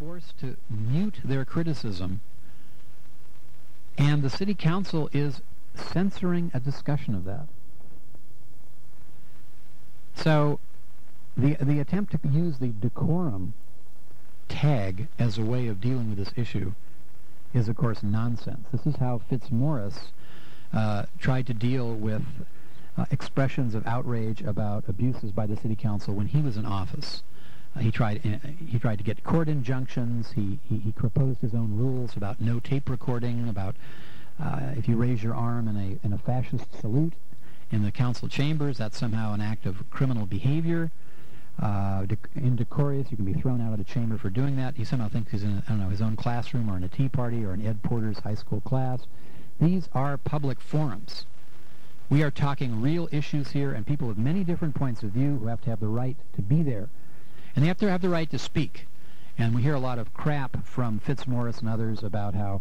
forced to mute their criticism, and the city council is censoring a discussion of that. So the attempt to use the decorum tag as a way of dealing with this issue is, of course, nonsense. This is how Fitzmaurice tried to deal with expressions of outrage about abuses by the city council when he was in office. He tried to get court injunctions. He proposed his own rules about no tape recording, about if you raise your arm in a fascist salute in the council chambers, that's somehow an act of criminal behavior. Indecorous, you can be thrown out of the chamber for doing that. He somehow thinks he's in, his own classroom or in a tea party or in Ed Porter's high school class. These are public forums. We are talking real issues here, and people with many different points of view who have to have the right to be there. And they have to have the right to speak. And we hear a lot of crap from Fitzmaurice and others about how,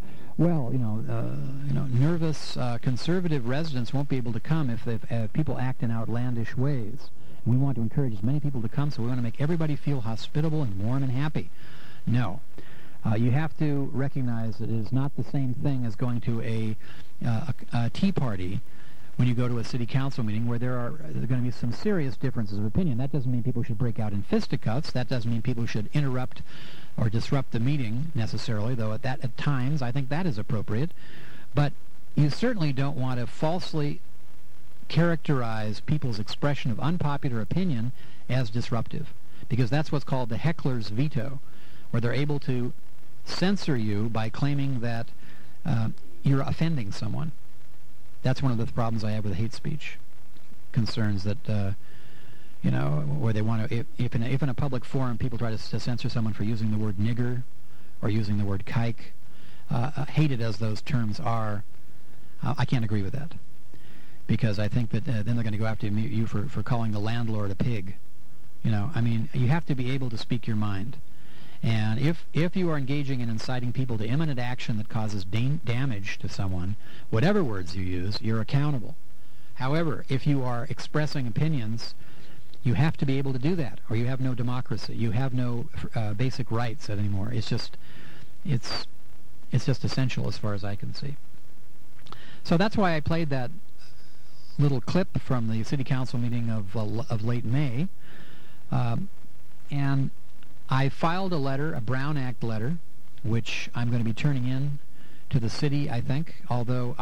nervous conservative residents won't be able to come if people act in outlandish ways. We want to encourage as many people to come, so we want to make everybody feel hospitable and warm and happy. No. You have to recognize that it is not the same thing as going to a tea party when you go to a city council meeting where there are going to be some serious differences of opinion. That doesn't mean people should break out in fisticuffs. That doesn't mean people should interrupt or disrupt the meeting necessarily, though at times I think that is appropriate. But you certainly don't want to falsely characterize people's expression of unpopular opinion as disruptive, because that's what's called the heckler's veto, where they're able to censor you by claiming that you're offending someone. That's one of the problems I have with hate speech concerns, that where they want to, if in a public forum people try to censor someone for using the word nigger or using the word kike, hated as those terms are, I can't agree with that, because I think that then they're going to go after you for calling the landlord a pig. You have to be able to speak your mind. And if you are engaging in inciting people to imminent action that causes damage to someone, whatever words you use, you're accountable. However, if you are expressing opinions, you have to be able to do that, or you have no democracy. You have no basic rights anymore. It's just essential as far as I can see. So that's why I played that little clip from the city council meeting of late May, and I filed a letter, a Brown Act letter, which I'm going to be turning in to the city, I think, although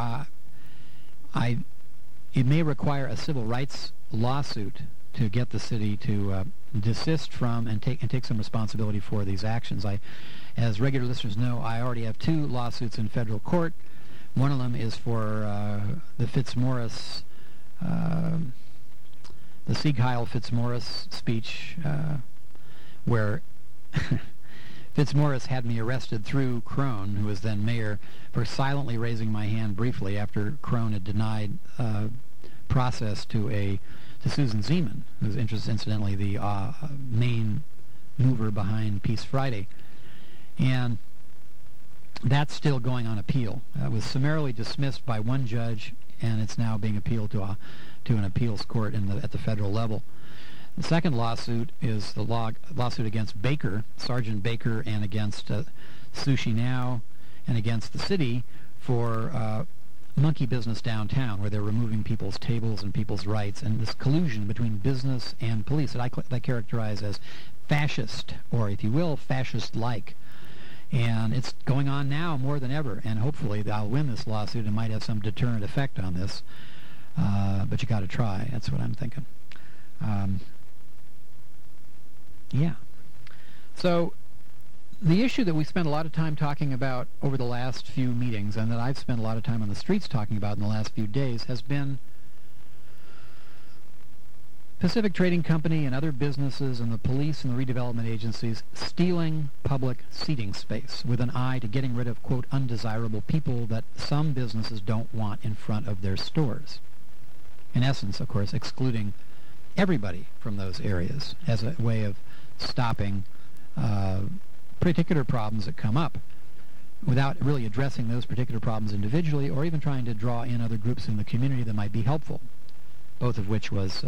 it may require a civil rights lawsuit to get the city to desist from and take some responsibility for these actions. As regular listeners know, I already have 2 lawsuits in federal court. One of them is for the Fitzmaurice, the Sieg Heil Fitzmaurice speech, where Fitzmaurice had me arrested through Crone, who was then mayor, for silently raising my hand briefly after Crone had denied process to Susan Zeman, who's incidentally the main mover behind Peace Friday. And that's still going on appeal. It was summarily dismissed by one judge, and it's now being appealed to an appeals court at the federal level. The second lawsuit is the lawsuit against Baker, Sergeant Baker, and against Sushi Now, and against the city for monkey business downtown, where they're removing people's tables and people's rights, and this collusion between business and police that I characterize as fascist, or if you will, fascist-like. And it's going on now more than ever, and hopefully I'll win this lawsuit and might have some deterrent effect on this. But you got to try. That's what I'm thinking. Yeah. So the issue that we spent a lot of time talking about over the last few meetings, and that I've spent a lot of time on the streets talking about in the last few days, has been Pacific Trading Company and other businesses and the police and the redevelopment agencies stealing public seating space with an eye to getting rid of, quote, undesirable people that some businesses don't want in front of their stores. In essence, of course, excluding everybody from those areas as a way of stopping particular problems that come up without really addressing those particular problems individually, or even trying to draw in other groups in the community that might be helpful, both of which was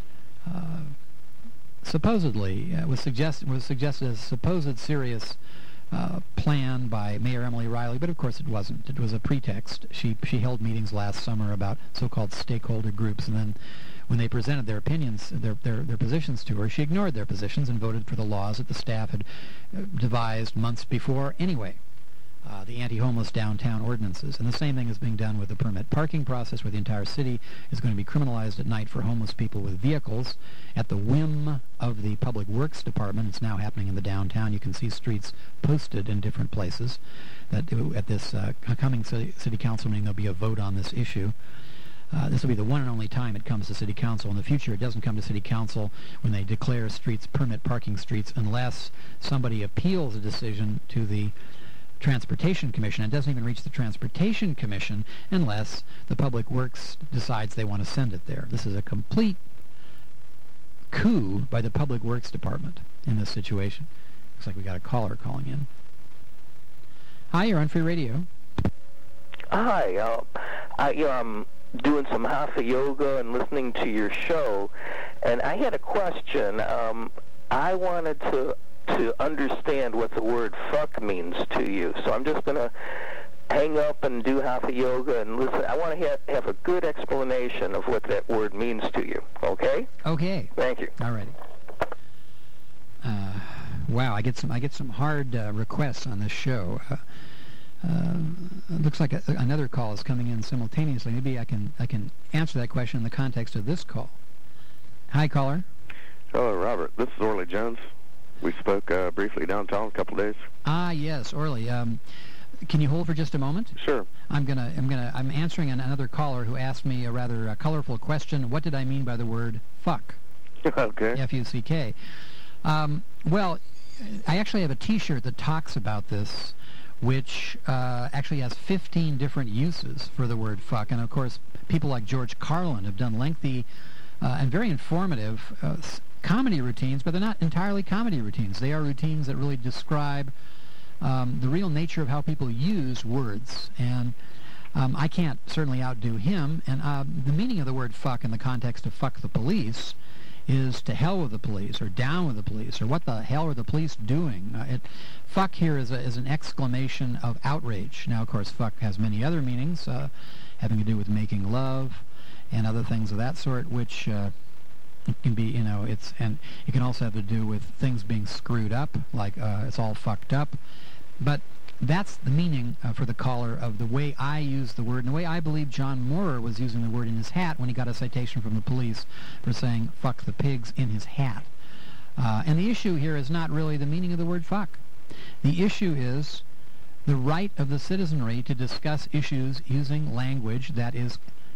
supposedly was suggested as supposed serious plan by Mayor Emily Riley, but of course it wasn't. It was a pretext. She held meetings last summer about so-called stakeholder groups, and then when they presented their opinions, their positions to her, she ignored their positions and voted for the laws that the staff had devised months before anyway. The anti-homeless downtown ordinances. And the same thing is being done with the permit parking process, where the entire city is going to be criminalized at night for homeless people with vehicles at the whim of the Public Works Department. It's now happening in the downtown. You can see streets posted in different places. That at this coming city council meeting, there'll be a vote on this issue. This will be the one and only time it comes to City Council. In the future, it doesn't come to City Council when they declare streets permit parking streets unless somebody appeals a decision to the Transportation Commission. It doesn't even reach the Transportation Commission unless the Public Works decides they want to send it there. This is a complete coup by the Public Works Department in this situation. Looks like we got a caller calling in. Hi, you're on Free Radio. Hi, I'm doing some hatha yoga and listening to your show, and I had a question. I wanted to understand what the word fuck means to you. So I'm just going to hang up and do hatha yoga and listen. I want to have a good explanation of what that word means to you. Okay? Okay. Thank you. All righty. Wow, I get some hard requests on this show. It looks like another call is coming in simultaneously. Maybe I can answer that question in the context of this call. Hi, caller. Hello, Robert. This is Orly Jones. We spoke briefly downtown a couple days. Ah, yes, Orly. Can you hold for just a moment? Sure. I'm answering another caller who asked me a rather colorful question. What did I mean by the word fuck? Okay. F-U-C-K. Well, I actually have a T-shirt that talks about this, which actually has 15 different uses for the word fuck. And of course, people like George Carlin have done lengthy and very informative comedy routines, but they're not entirely comedy routines. They are routines that really describe the real nature of how people use words. And I can't certainly outdo him. And the meaning of the word fuck in the context of fuck the police is to hell with the police, or down with the police, or what the hell are the police doing? Fuck here is an exclamation of outrage. Now, of course, fuck has many other meanings, having to do with making love and other things of that sort, which it can be, and it can also have to do with things being screwed up, like it's all fucked up. But that's the meaning for the caller of the way I use the word, and the way I believe John Moorer was using the word in his hat when he got a citation from the police for saying fuck the pigs in his hat. And the issue here is not really the meaning of the word fuck. The issue is the right of the citizenry to discuss issues using language that is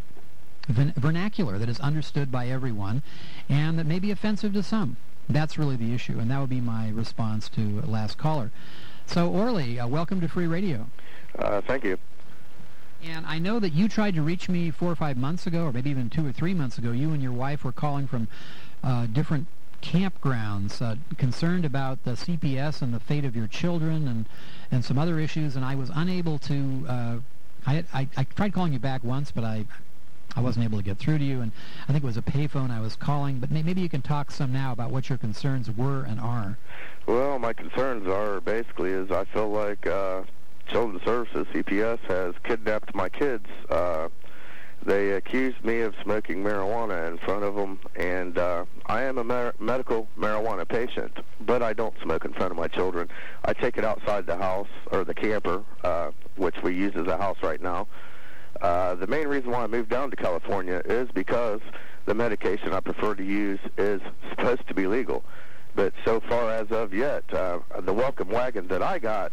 vernacular, that is understood by everyone, and that may be offensive to some. That's really the issue, and that would be my response to last caller. So, Orly, welcome to Free Radio. Thank you. And I know that you tried to reach me 4 or 5 months ago, or maybe even 2 or 3 months ago. You and your wife were calling from different campgrounds, concerned about the CPS and the fate of your children and some other issues, and I was unable to... I tried calling you back once, but I wasn't able to get through to you, and I think it was a payphone I was calling, but maybe you can talk some now about what your concerns were and are. Well, my concerns are basically is I feel like Children's Services, CPS, has kidnapped my kids. They accused me of smoking marijuana in front of them, and I am a medical marijuana patient, but I don't smoke in front of my children. I take it outside the house, or the camper, which we use as a house right now. The main reason why I moved down to California is because the medication I prefer to use is supposed to be legal. But so far as of yet, the welcome wagon that I got,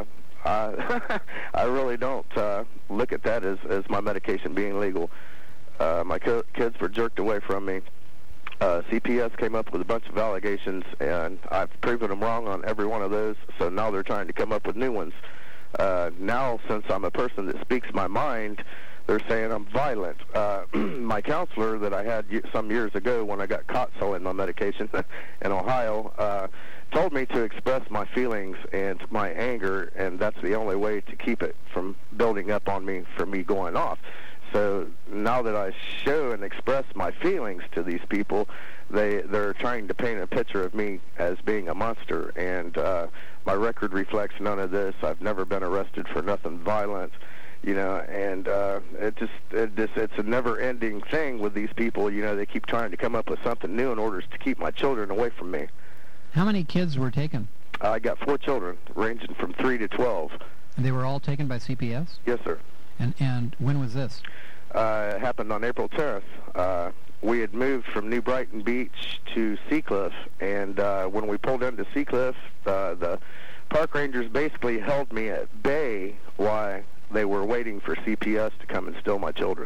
I really don't look at that as my medication being legal. My kids were jerked away from me. CPS came up with a bunch of allegations, and I've proven them wrong on every one of those, so now they're trying to come up with new ones. Now, since I'm a person that speaks my mind, they're saying I'm violent. My counselor that I had some years ago when I got caught selling my medication in Ohio told me to express my feelings and my anger, and that's the only way to keep it from building up on me for me going off. so now that I show and express my feelings to these people, they're trying to paint a picture of me as being a monster, and my record reflects none of this. I've never been arrested for nothing violent, you know, and it's a never-ending thing with these people. You know, they keep trying to come up with something new in order to keep my children away from me. How many kids were taken? I got 4 children, ranging from 3 to 12. And they were all taken by CPS? Yes, sir. And when was this? It happened on April 10th. We had moved from New Brighton Beach to Seacliff, and when we pulled into Seacliff, the park rangers basically held me at bay while they were waiting for CPS to come and steal my children.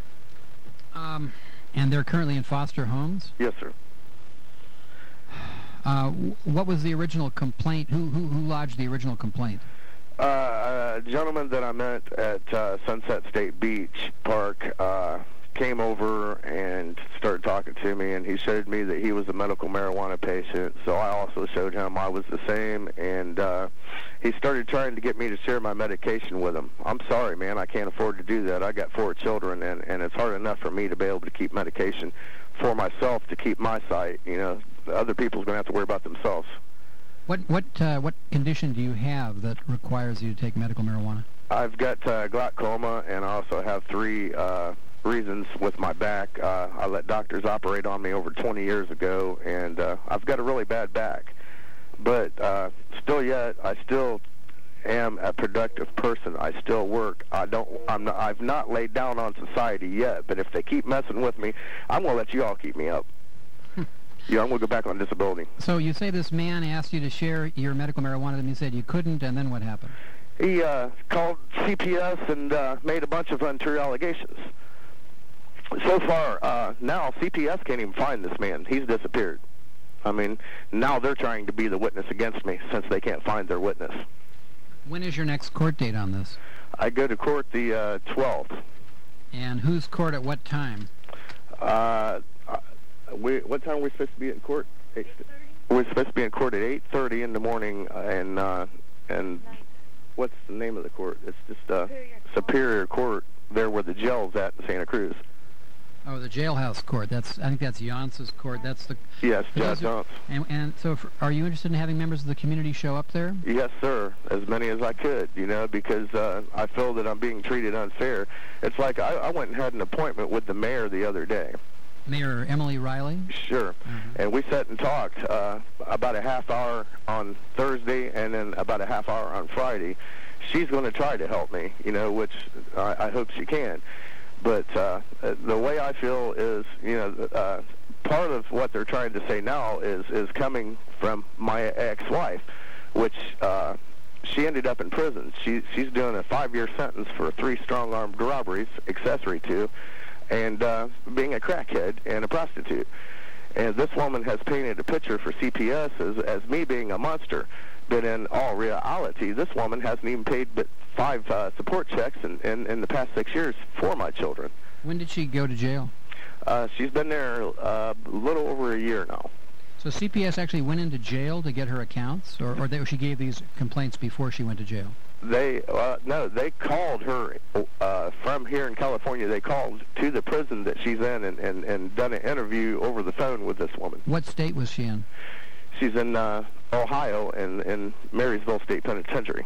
And they're currently in foster homes? Yes, sir. What was the original complaint? Who lodged the original complaint? A gentleman that I met at Sunset State Beach Park came over and started talking to me, and he showed me that he was a medical marijuana patient, so I also showed him I was the same, and he started trying to get me to share my medication with him. I'm sorry, man, I can't afford to do that. I got 4 children, and it's hard enough for me to be able to keep medication for myself to keep my sight. You know, other people's going to have to worry about themselves. What condition do you have that requires you to take medical marijuana? I've got glaucoma, and I also have 3 reasons with my back. I let doctors operate on me over 20 years ago, and I've got a really bad back. But still yet, I still am a productive person. I still work. I've not laid down on society yet, but if they keep messing with me, I'm going to let you all keep me up. Yeah, I'm going to go back on disability. So you say this man asked you to share your medical marijuana with him. You said you couldn't, and then what happened? He called CPS and made a bunch of untrue allegations. So far, now CPS can't even find this man. He's disappeared. I mean, now they're trying to be the witness against me since they can't find their witness. When is your next court date on this? I go to court the 12th. And whose court at what time? What time are we supposed to be in court? 8:30. We're supposed to be in court at 8:30 in the morning, and what's the name of the court? It's just Superior Court, there where the jail's at in Santa Cruz. Oh, the jailhouse court. I think that's Jance's court. That's the... Yes, Judge Jance. And so are you interested in having members of the community show up there? Yes, sir. As many as I could, you know, because I feel that I'm being treated unfair. It's like I went and had an appointment with the mayor the other day. Mayor Emily Riley? Sure. And we sat and talked about a half hour on Thursday and then about a half hour on Friday. She's going to try to help me, you know, which I hope she can. But the way I feel is, you know, part of what they're trying to say now is coming from my ex-wife, which she ended up in prison. She's doing a 5-year sentence for 3 strong-armed robberies, accessory to, and being a crackhead and a prostitute. And this woman has painted a picture for CPS as me being a monster. But in all reality, this woman hasn't even paid but 5 support checks in the past 6 years for my children. When did she go to jail? She's been there a little over a year now. So CPS actually went into jail to get her accounts, or she gave these complaints before she went to jail? No, they called her from here in California. They called to the prison that she's in and done an interview over the phone with this woman. What state was she in? She's in Ohio in Marysville State Penitentiary.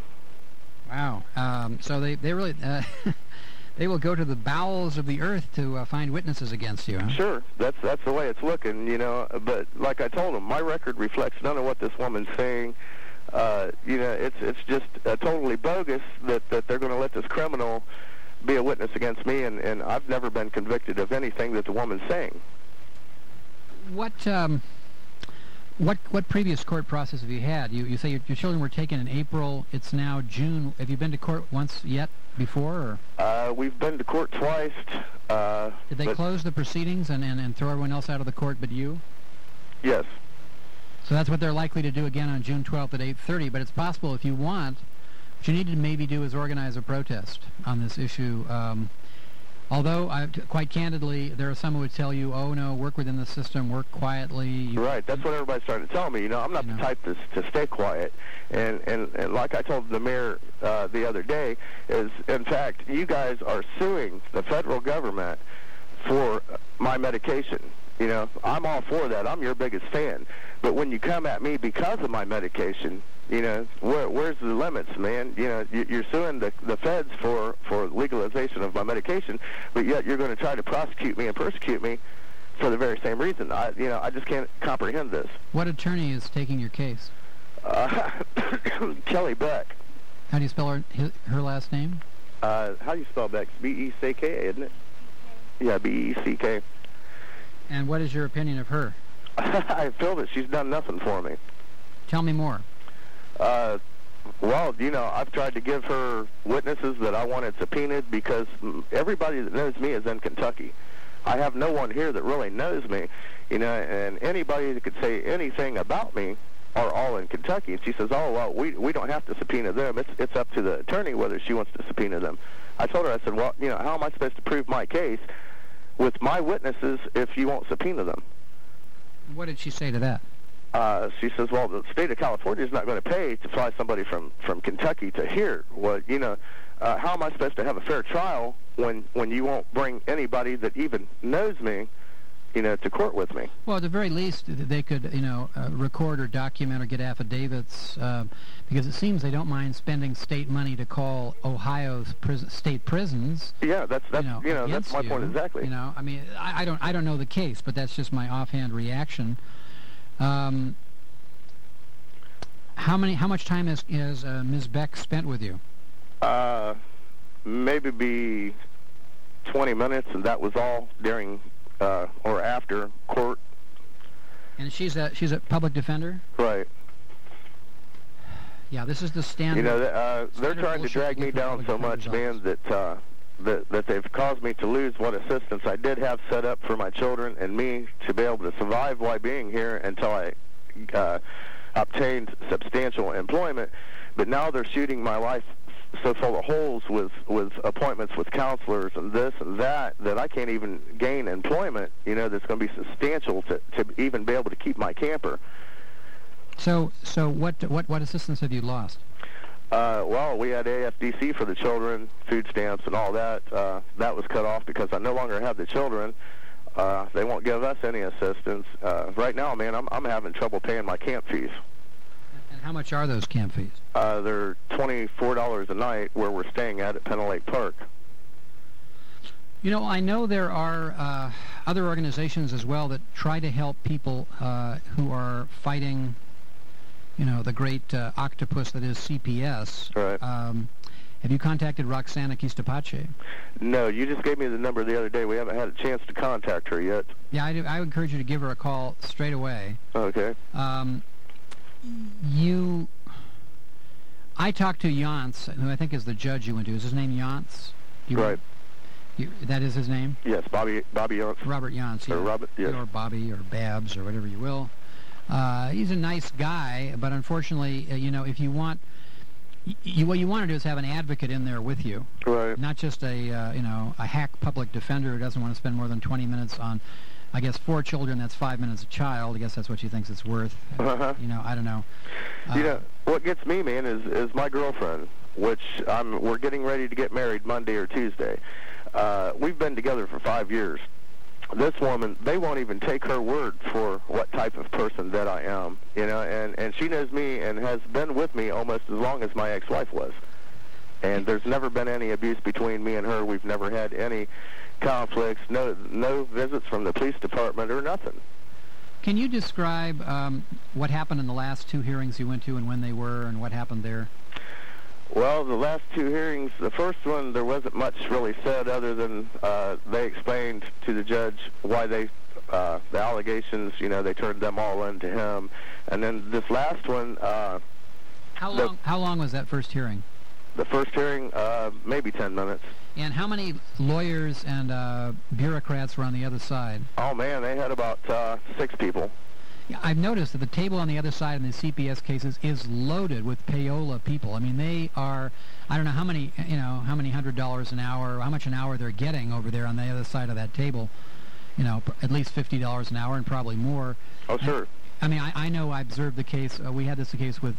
Wow. So they really they will go to the bowels of the earth to find witnesses against you, huh? Sure. That's the way it's looking, you know. But like I told them, my record reflects none of what this woman's saying. You know, it's just totally bogus that they're going to let this criminal be a witness against me, and I've never been convicted of anything that the woman's saying. What previous court process have you had? You say your children were taken in April. It's now June. Have you been to court once yet before? Or? We've been to court twice. Did they close the proceedings and throw everyone else out of the court but you? Yes. So that's what they're likely to do again on June 12th at 8:30. But it's possible if you want, what you need to maybe do is organize a protest on this issue. Although, quite candidly, there are some who would tell you, oh, no, work within the system, work quietly. Right, that's what everybody's trying to tell me. I'm not the type to stay quiet. And like I told the mayor the other day, is, in fact, you guys are suing the federal government for my medication. I'm all for that. I'm your biggest fan. But when you come at me because of my medication, where's the limits, man? You're suing the feds for legalization of my medication, but yet you're going to try to prosecute me and persecute me for the very same reason. I just can't comprehend this. What attorney is taking your case? Kelly Beck. How do you spell her last name? How do you spell Beck? B-E-C-K, isn't it? Yeah, B-E-C-K. And what is your opinion of her? I feel that she's done nothing for me. Tell me more. Well, I've tried to give her witnesses that I wanted subpoenaed because everybody that knows me is in Kentucky. I have no one here that really knows me, and anybody that could say anything about me are all in Kentucky. And she says, oh, well, we don't have to subpoena them. It's up to the attorney whether she wants to subpoena them. I told her, I said, well, how am I supposed to prove my case with my witnesses if you won't subpoena them? What did she say to that? She says, well, the state of California is not going to pay to fly somebody from Kentucky to here. Well, how am I supposed to have a fair trial when you won't bring anybody that even knows me, to court with me? Well, at the very least, they could, record or document or get affidavits, because it seems they don't mind spending state money to call Ohio's state prisons. Yeah, that's my point exactly. I mean, I don't know the case, but that's just my offhand reaction. How much time has Ms. Beck spent with you? Maybe 20 minutes, and that was all during or after court. And she's a public defender? Right. Yeah, this is the standard. They're trying to drag me down so much, man, that they've caused me to lose what assistance I did have set up for my children and me to be able to survive while being here until I obtained substantial employment. But now they're shooting my life so full of holes with appointments with counselors and this and that I can't even gain employment, that's going to be substantial to even be able to keep my camper. So what assistance have you lost? Well, we had AFDC for the children, food stamps and all that. That was cut off because I no longer have the children. They won't give us any assistance. Right now, man, I'm having trouble paying my camp fees. And how much are those camp fees? They're $24 a night where we're staying at Penn Lake Park. I know there are other organizations as well that try to help people who are fighting, the great octopus that is CPS. Right. Have you contacted Roxana Quistapache? No, you just gave me the number the other day. We haven't had a chance to contact her yet. Yeah, I would encourage you to give her a call straight away. Okay. I talked to Yance, who I think is the judge you went to. Is his name Yance? Right. That is his name? Yes, Bobby Yance. Robert Yance. Or Robert, yes. Or Bobby or Babs or whatever you will. He's a nice guy, but unfortunately, if you want... what you want to do is have an advocate in there with you. Right. Not just a hack public defender who doesn't want to spend more than 20 minutes on... I guess 4 children, that's 5 minutes a child. I guess that's what she thinks it's worth. Uh-huh. I don't know. What gets me, man, is my girlfriend, which we're getting ready to get married Monday or Tuesday. We've been together for 5 years. This woman, they won't even take her word for what type of person that I am, and she knows me and has been with me almost as long as my ex-wife was. And there's never been any abuse between me and her. We've never had any conflicts, no visits from the police department or nothing. Can you describe what happened in the last 2 hearings you went to and when they were and what happened there? Well, the last 2 hearings, the first one, there wasn't much really said other than they explained to the judge why the allegations, they turned them all into him. And then this last one... How long was that first hearing? The first hearing, maybe 10 minutes. And how many lawyers and bureaucrats were on the other side? Oh, man, they had about 6 people. Yeah, I've noticed that the table on the other side in the CPS cases is loaded with payola people. I mean, they are, I don't know how many $100 an hour, or how much an hour they're getting over there on the other side of that table. At least $50 an hour and probably more. Oh, sure. I mean, I know I observed the case. We had this case with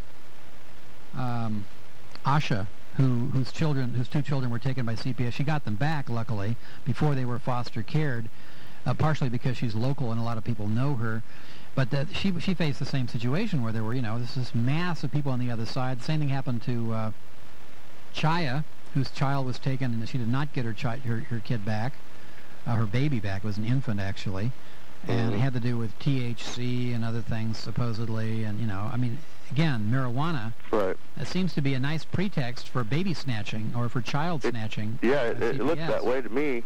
Asha, whose two children were taken by CPS. She got them back, luckily, before they were foster cared, partially because she's local and a lot of people know her. But she faced the same situation where there were, this mass of people on the other side. The same thing happened to Chaya, whose child was taken, and she did not get her kid back. Her baby back. Was an infant, actually. And it had to do with THC and other things, supposedly. And, again, marijuana. Right. It seems to be a nice pretext for baby snatching or for child snatching. Yeah, it looks that way to me.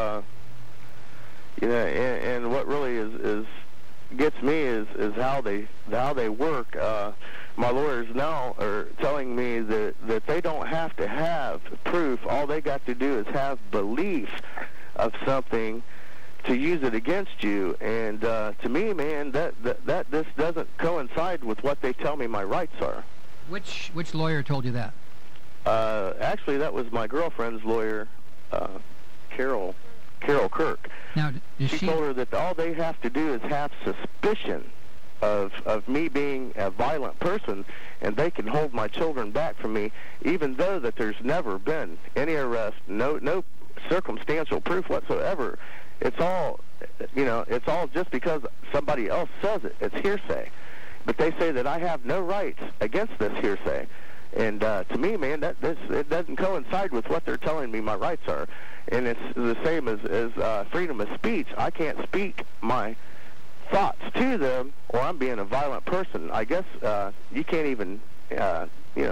And what really is gets me is how they work. My lawyers now are telling me that they don't have to have proof. All they got to do is have belief of something to use it against you. And to me, man, that this doesn't coincide with what they tell me my rights are. Which lawyer told you that? Actually, that was my girlfriend's lawyer, Carol Kirk. Now, she told her that all they have to do is have suspicion of me being a violent person, and they can hold my children back from me, even though that there's never been any arrest, no circumstantial proof whatsoever. It's all just because somebody else says it. It's hearsay. But they say that I have no rights against this hearsay. And to me, man, it doesn't coincide with what they're telling me my rights are. And it's the same as freedom of speech. I can't speak my thoughts to them, or I'm being a violent person. I guess you can't even have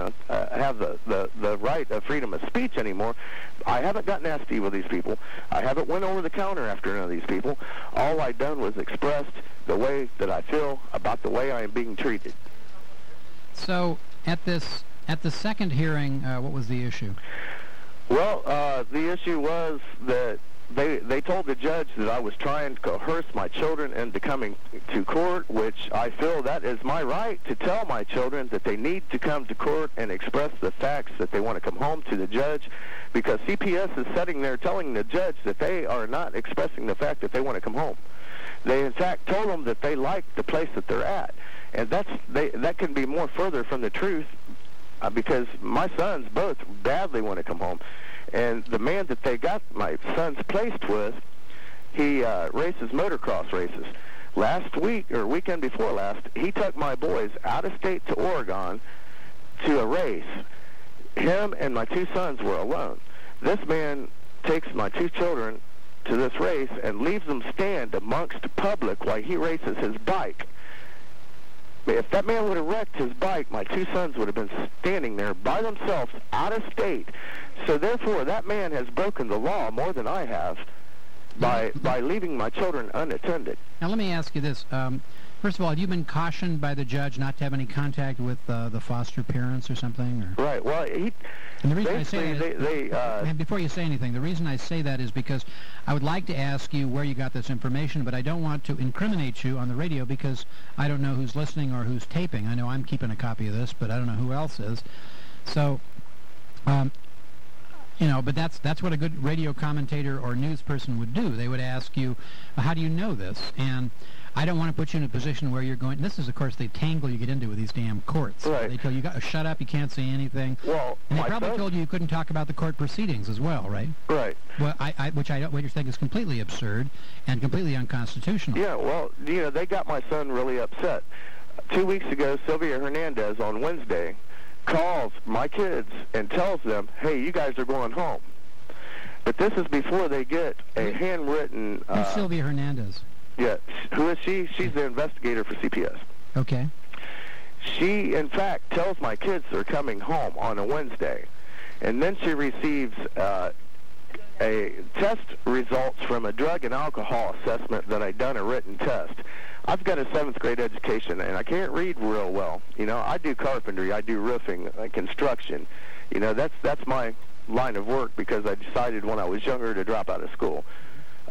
the right of freedom of speech anymore. I haven't got nasty with these people. I haven't went over the counter after none of these people. All I done was expressed the way that I feel about the way I am being treated. So at the second hearing, what was the issue? Well, the issue was that they told the judge that I was trying to coerce my children into coming to court, which I feel that is my right to tell my children that they need to come to court and express the facts that they want to come home to the judge, because CPS is sitting there telling the judge that they are not expressing the fact that they want to come home. They, in fact, told them that they like the place that they're at, and that can be more further from the truth, because my sons both badly want to come home. And the man that they got my sons placed with, he races motocross races. Last week, or weekend before last, he took my boys out of state to Oregon to a race. Him and my two sons were alone. This man takes my two children to this race and leaves them stand amongst the public while he races his bike. If that man would have wrecked his bike, my two sons would have been standing there by themselves out of state. So therefore, that man has broken the law more than I have by leaving my children unattended. Now let me ask you this. First of all, have you been cautioned by the judge not to have any contact with the foster parents or something? Or? Right. Well, and the reason I say that before you say anything, the reason I say that is because I would like to ask you where you got this information, but I don't want to incriminate you on the radio because I don't know who's listening or who's taping. I know I'm keeping a copy of this, but I don't know who else is. So, but that's what a good radio commentator or news person would do. They would ask you, how do you know this? And I don't want to put you in a position where you're going... This is, of course, the tangle you get into with these damn courts. Right. They tell you, shut up, you can't say anything. Well, and they probably told you couldn't talk about the court proceedings as well, right? Right. Well, what you're saying is completely absurd and completely unconstitutional. Yeah, well, they got my son really upset. 2 weeks ago, Sylvia Hernandez on Wednesday calls my kids and tells them, hey, you guys are going home. But this is before they get a handwritten... Who's Sylvia Hernandez? Yeah, who is she? She's the investigator for CPS. Okay. She, in fact, tells my kids they're coming home on a Wednesday. And then she receives a test results from a drug and alcohol assessment that I'd done a written test. I've got a 7th grade education, and I can't read real well. I do carpentry, I do roofing, construction. That's my line of work because I decided when I was younger to drop out of school.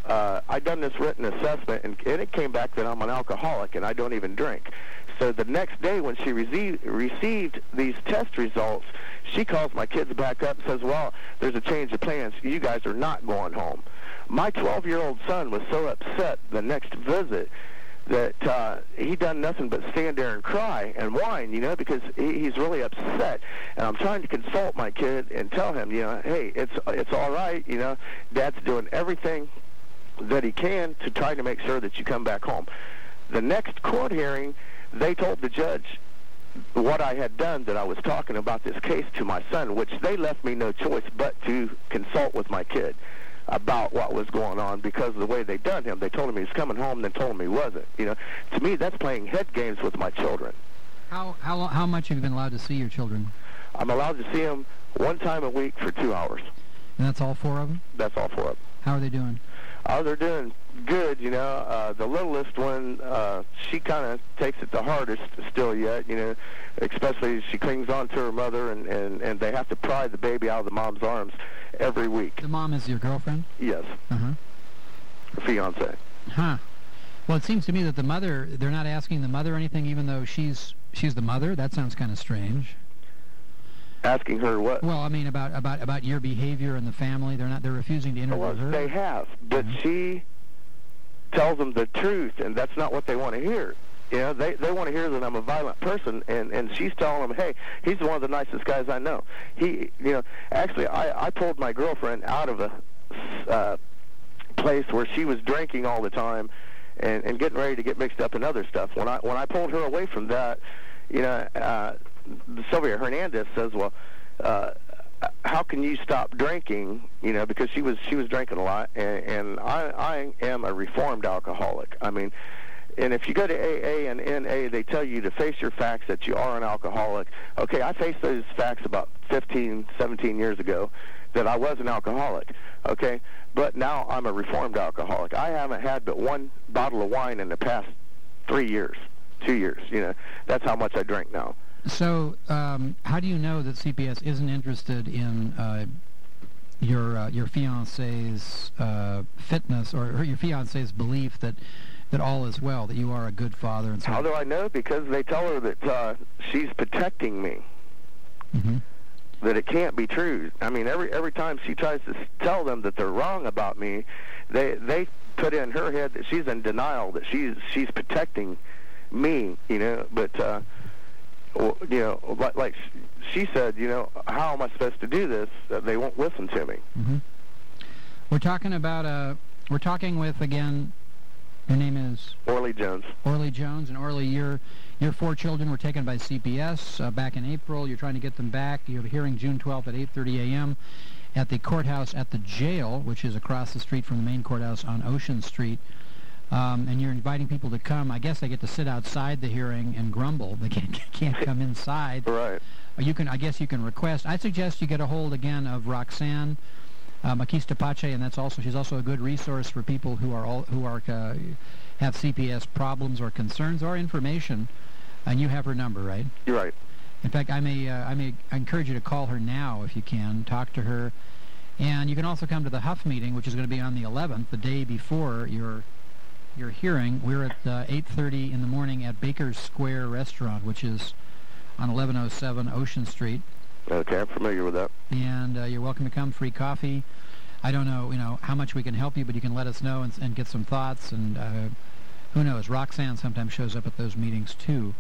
I done this written assessment, and it came back that I'm an alcoholic and I don't even drink. So the next day when she received these test results, she calls my kids back up and says, well, there's a change of plans. You guys are not going home. My 12-year-old son was so upset the next visit that he done nothing but stand there and cry and whine, because he's really upset. And I'm trying to consult my kid and tell him, hey, it's all right, Dad's doing everything that he can to try to make sure that you come back home. The next court hearing, they told the judge what I had done, that I was talking about this case to my son, which they left me no choice but to consult with my kid about what was going on because of the way they done him. They told him he was coming home, then told him he wasn't. To me, that's playing head games with my children. How much have you been allowed to see your children? I'm allowed to see them one time a week for 2 hours. And that's all 4 of them? That's all 4 of them. How are they doing? Oh, they're doing good, The littlest one, she kind of takes it the hardest still yet, especially she clings on to her mother, and they have to pry the baby out of the mom's arms every week. The mom is your girlfriend? Yes. Uh-huh. Her fiancé. Huh. Well, it seems to me that the mother, they're not asking the mother anything even though she's the mother. That sounds kind of strange. Asking her what? Well, I mean about your behavior in the family. They're refusing to interview her. They have, but she tells them the truth, and that's not what they want to hear. They want to hear that I'm a violent person, and she's telling them, hey, he's one of the nicest guys I know. Actually, I pulled my girlfriend out of a place where she was drinking all the time and getting ready to get mixed up in other stuff. When I pulled her away from that, Sylvia Hernandez says, well, how can you stop drinking, because she was drinking a lot, and I am a reformed alcoholic. I mean, and if you go to AA and NA, they tell you to face your facts that you are an alcoholic. Okay, I faced those facts about 15, 17 years ago that I was an alcoholic, okay? But now I'm a reformed alcoholic. I haven't had but 1 bottle of wine in the past 2 years. That's how much I drink now. So, how do you know that CPS isn't interested in your fiancé's fitness or your fiancé's belief that all is well, that you are a good father? And so how do I know? Because they tell her that she's protecting me. Mm-hmm. That it can't be true. I mean, every time she tries to tell them that they're wrong about me, they put in her head that she's in denial, that she's protecting me. But. Like she said, how am I supposed to do this? They won't listen to me. Mm-hmm. We're talking with, again, your name is? Orly Jones. Orly Jones. And Orly, your 4 children were taken by CPS back in April. You're trying to get them back. You have a hearing June 12th at 8:30 a.m. at the courthouse at the jail, which is across the street from the main courthouse on Ocean Street. And you're inviting people to come. I guess they get to sit outside the hearing and grumble. They can't come inside. Right. I guess you can request. I suggest you get a hold again of Roxanne Makista Pache, and she's also a good resource for people who have CPS problems or concerns or information. And you have her number, right? You're right. In fact, I encourage you to call her now if you can. Talk to her, and you can also come to the Huff meeting, which is going to be on the 11th, the day before your hearing. We're at 8:30 in the morning at Baker's Square Restaurant, which is on 1107 Ocean Street. Okay, I'm familiar with that. And you're welcome to come. Free coffee. I don't know, how much we can help you, but you can let us know and get some thoughts. And who knows? Roxanne sometimes shows up at those meetings too.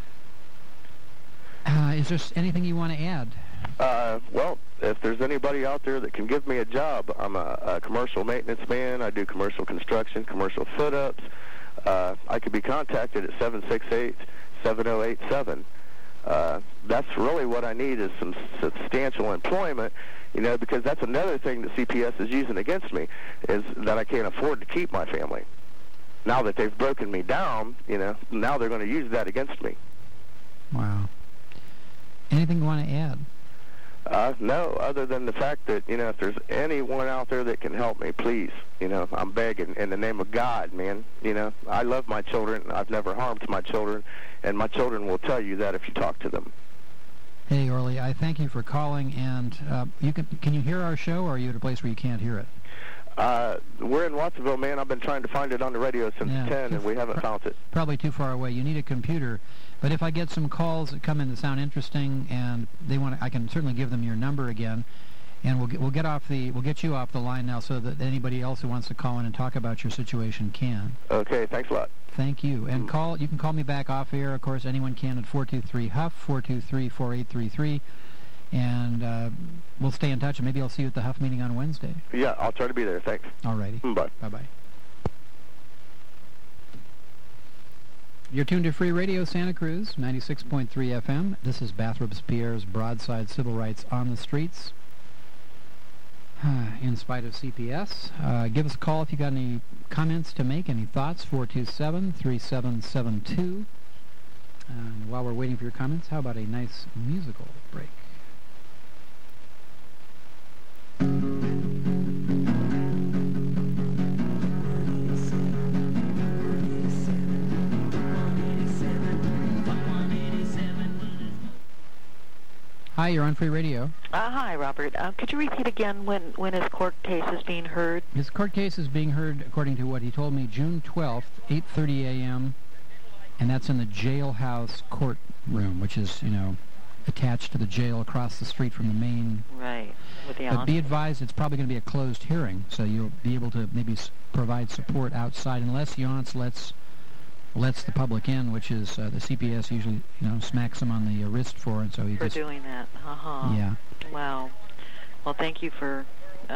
Is there anything you want to add? Well, if there's anybody out there that can give me a job, I'm a commercial maintenance man. I do commercial construction, commercial fit-ups. I could be contacted at 768-7087. That's really what I need is some substantial employment, because that's another thing that CPS is using against me, is that I can't afford to keep my family. Now that they've broken me down, now they're going to use that against me. Wow. Anything you want to add? No, other than the fact that, if there's anyone out there that can help me, please, I'm begging in the name of God, man. I love my children. I've never harmed my children, and my children will tell you that if you talk to them. Hey, Orly, I thank you for calling, and can you hear our show, or are you at a place where you can't hear it? We're in Watsonville, man. I've been trying to find it on the radio since 10, and we haven't found it. Probably too far away. You need a computer. But if I get some calls that come in that sound interesting, and they want, I can certainly give them your number again, and we'll get you off the line now, so that anybody else who wants to call in and talk about your situation can. Okay, thanks a lot. Thank you. And you can call me back off air. Of course, anyone can at 423-HUFF, 423-4833. And we'll stay in touch, and maybe I'll see you at the Huff meeting on Wednesday. Yeah, I'll try to be there. Thanks. All righty. Bye. Bye-bye. You're tuned to Free Radio Santa Cruz, 96.3 FM. This is Bathrobes Pierre's Broadside Civil Rights on the Streets. In spite of CPS. Give us a call if you got any comments to make, any thoughts, 427-3772. And while we're waiting for your comments, how about a nice musical break? Hi, you're on Free Radio. Hi, Robert. Could you repeat again when his court case is being heard? His court case is being heard, according to what he told me, June 12th, 8:30 a.m., and that's in the jailhouse courtroom, which is, attached to the jail across the street from the main. Right. But be advised, it's probably going to be a closed hearing, so you'll be able to maybe provide support outside, unless Yonts lets the public in, which is the CPS usually, smacks them on the wrist for, and so he for doing that. Yeah. Wow. Well, thank you for,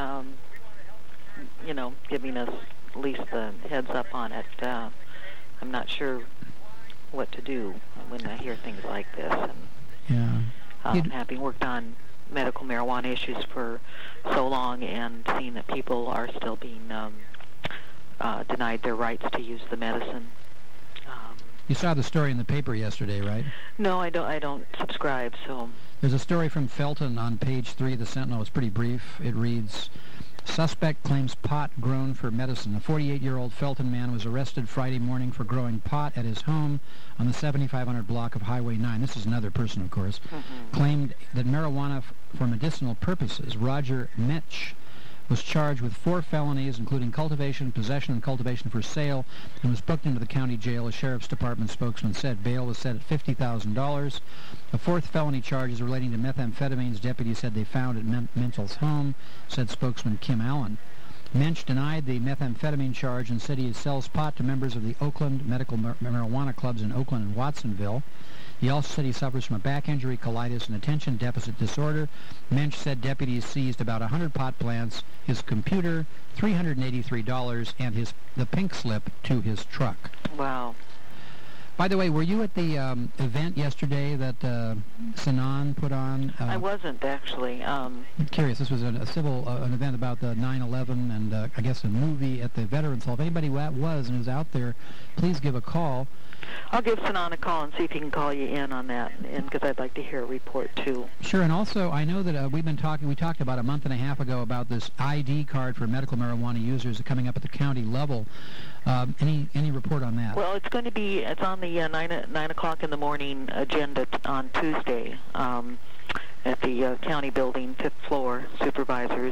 giving us at least the heads up on it. I'm not sure what to do when I hear things like this. And, having worked on medical marijuana issues for so long and seeing that people are still being denied their rights to use the medicine. You saw the story in the paper yesterday, right? No, I don't subscribe, so... There's a story from Felton on page 3 of the Sentinel. It's pretty brief. It reads, suspect claims pot grown for medicine. A 48-year-old Felton man was arrested Friday morning for growing pot at his home on the 7500 block of Highway 9. This is another person, of course. Claimed that marijuana for medicinal purposes. Roger Metch was charged with 4 felonies, including cultivation, possession, and cultivation for sale, and was booked into the county jail. A sheriff's department spokesman said bail was set at $50,000. The 4th felony charge is relating to methamphetamines. Deputies said they found at Mental's home, said spokesman Kim Allen. Mensch denied the methamphetamine charge and said he sells pot to members of the Oakland Medical Marijuana Clubs in Oakland and Watsonville. He also said he suffers from a back injury, colitis, and attention deficit disorder. Mensch said deputies seized about 100 pot plants, his computer, $383, and the pink slip to his truck. Wow. By the way, were you at the event yesterday that Sanan put on? I wasn't, actually. I'm curious. This was an event about the 9/11 and I guess a movie at the Veterans Hall. If anybody was and is out there, please give a call. I'll give Sanan a call and see if he can call you in on that, because I'd like to hear a report, too. Sure, and also I know that we talked about a month and a half ago about this ID card for medical marijuana users coming up at the county level. Any report on that? Well, it's on the 9 o'clock in the morning agenda on Tuesday at the county building, 5th floor, supervisors.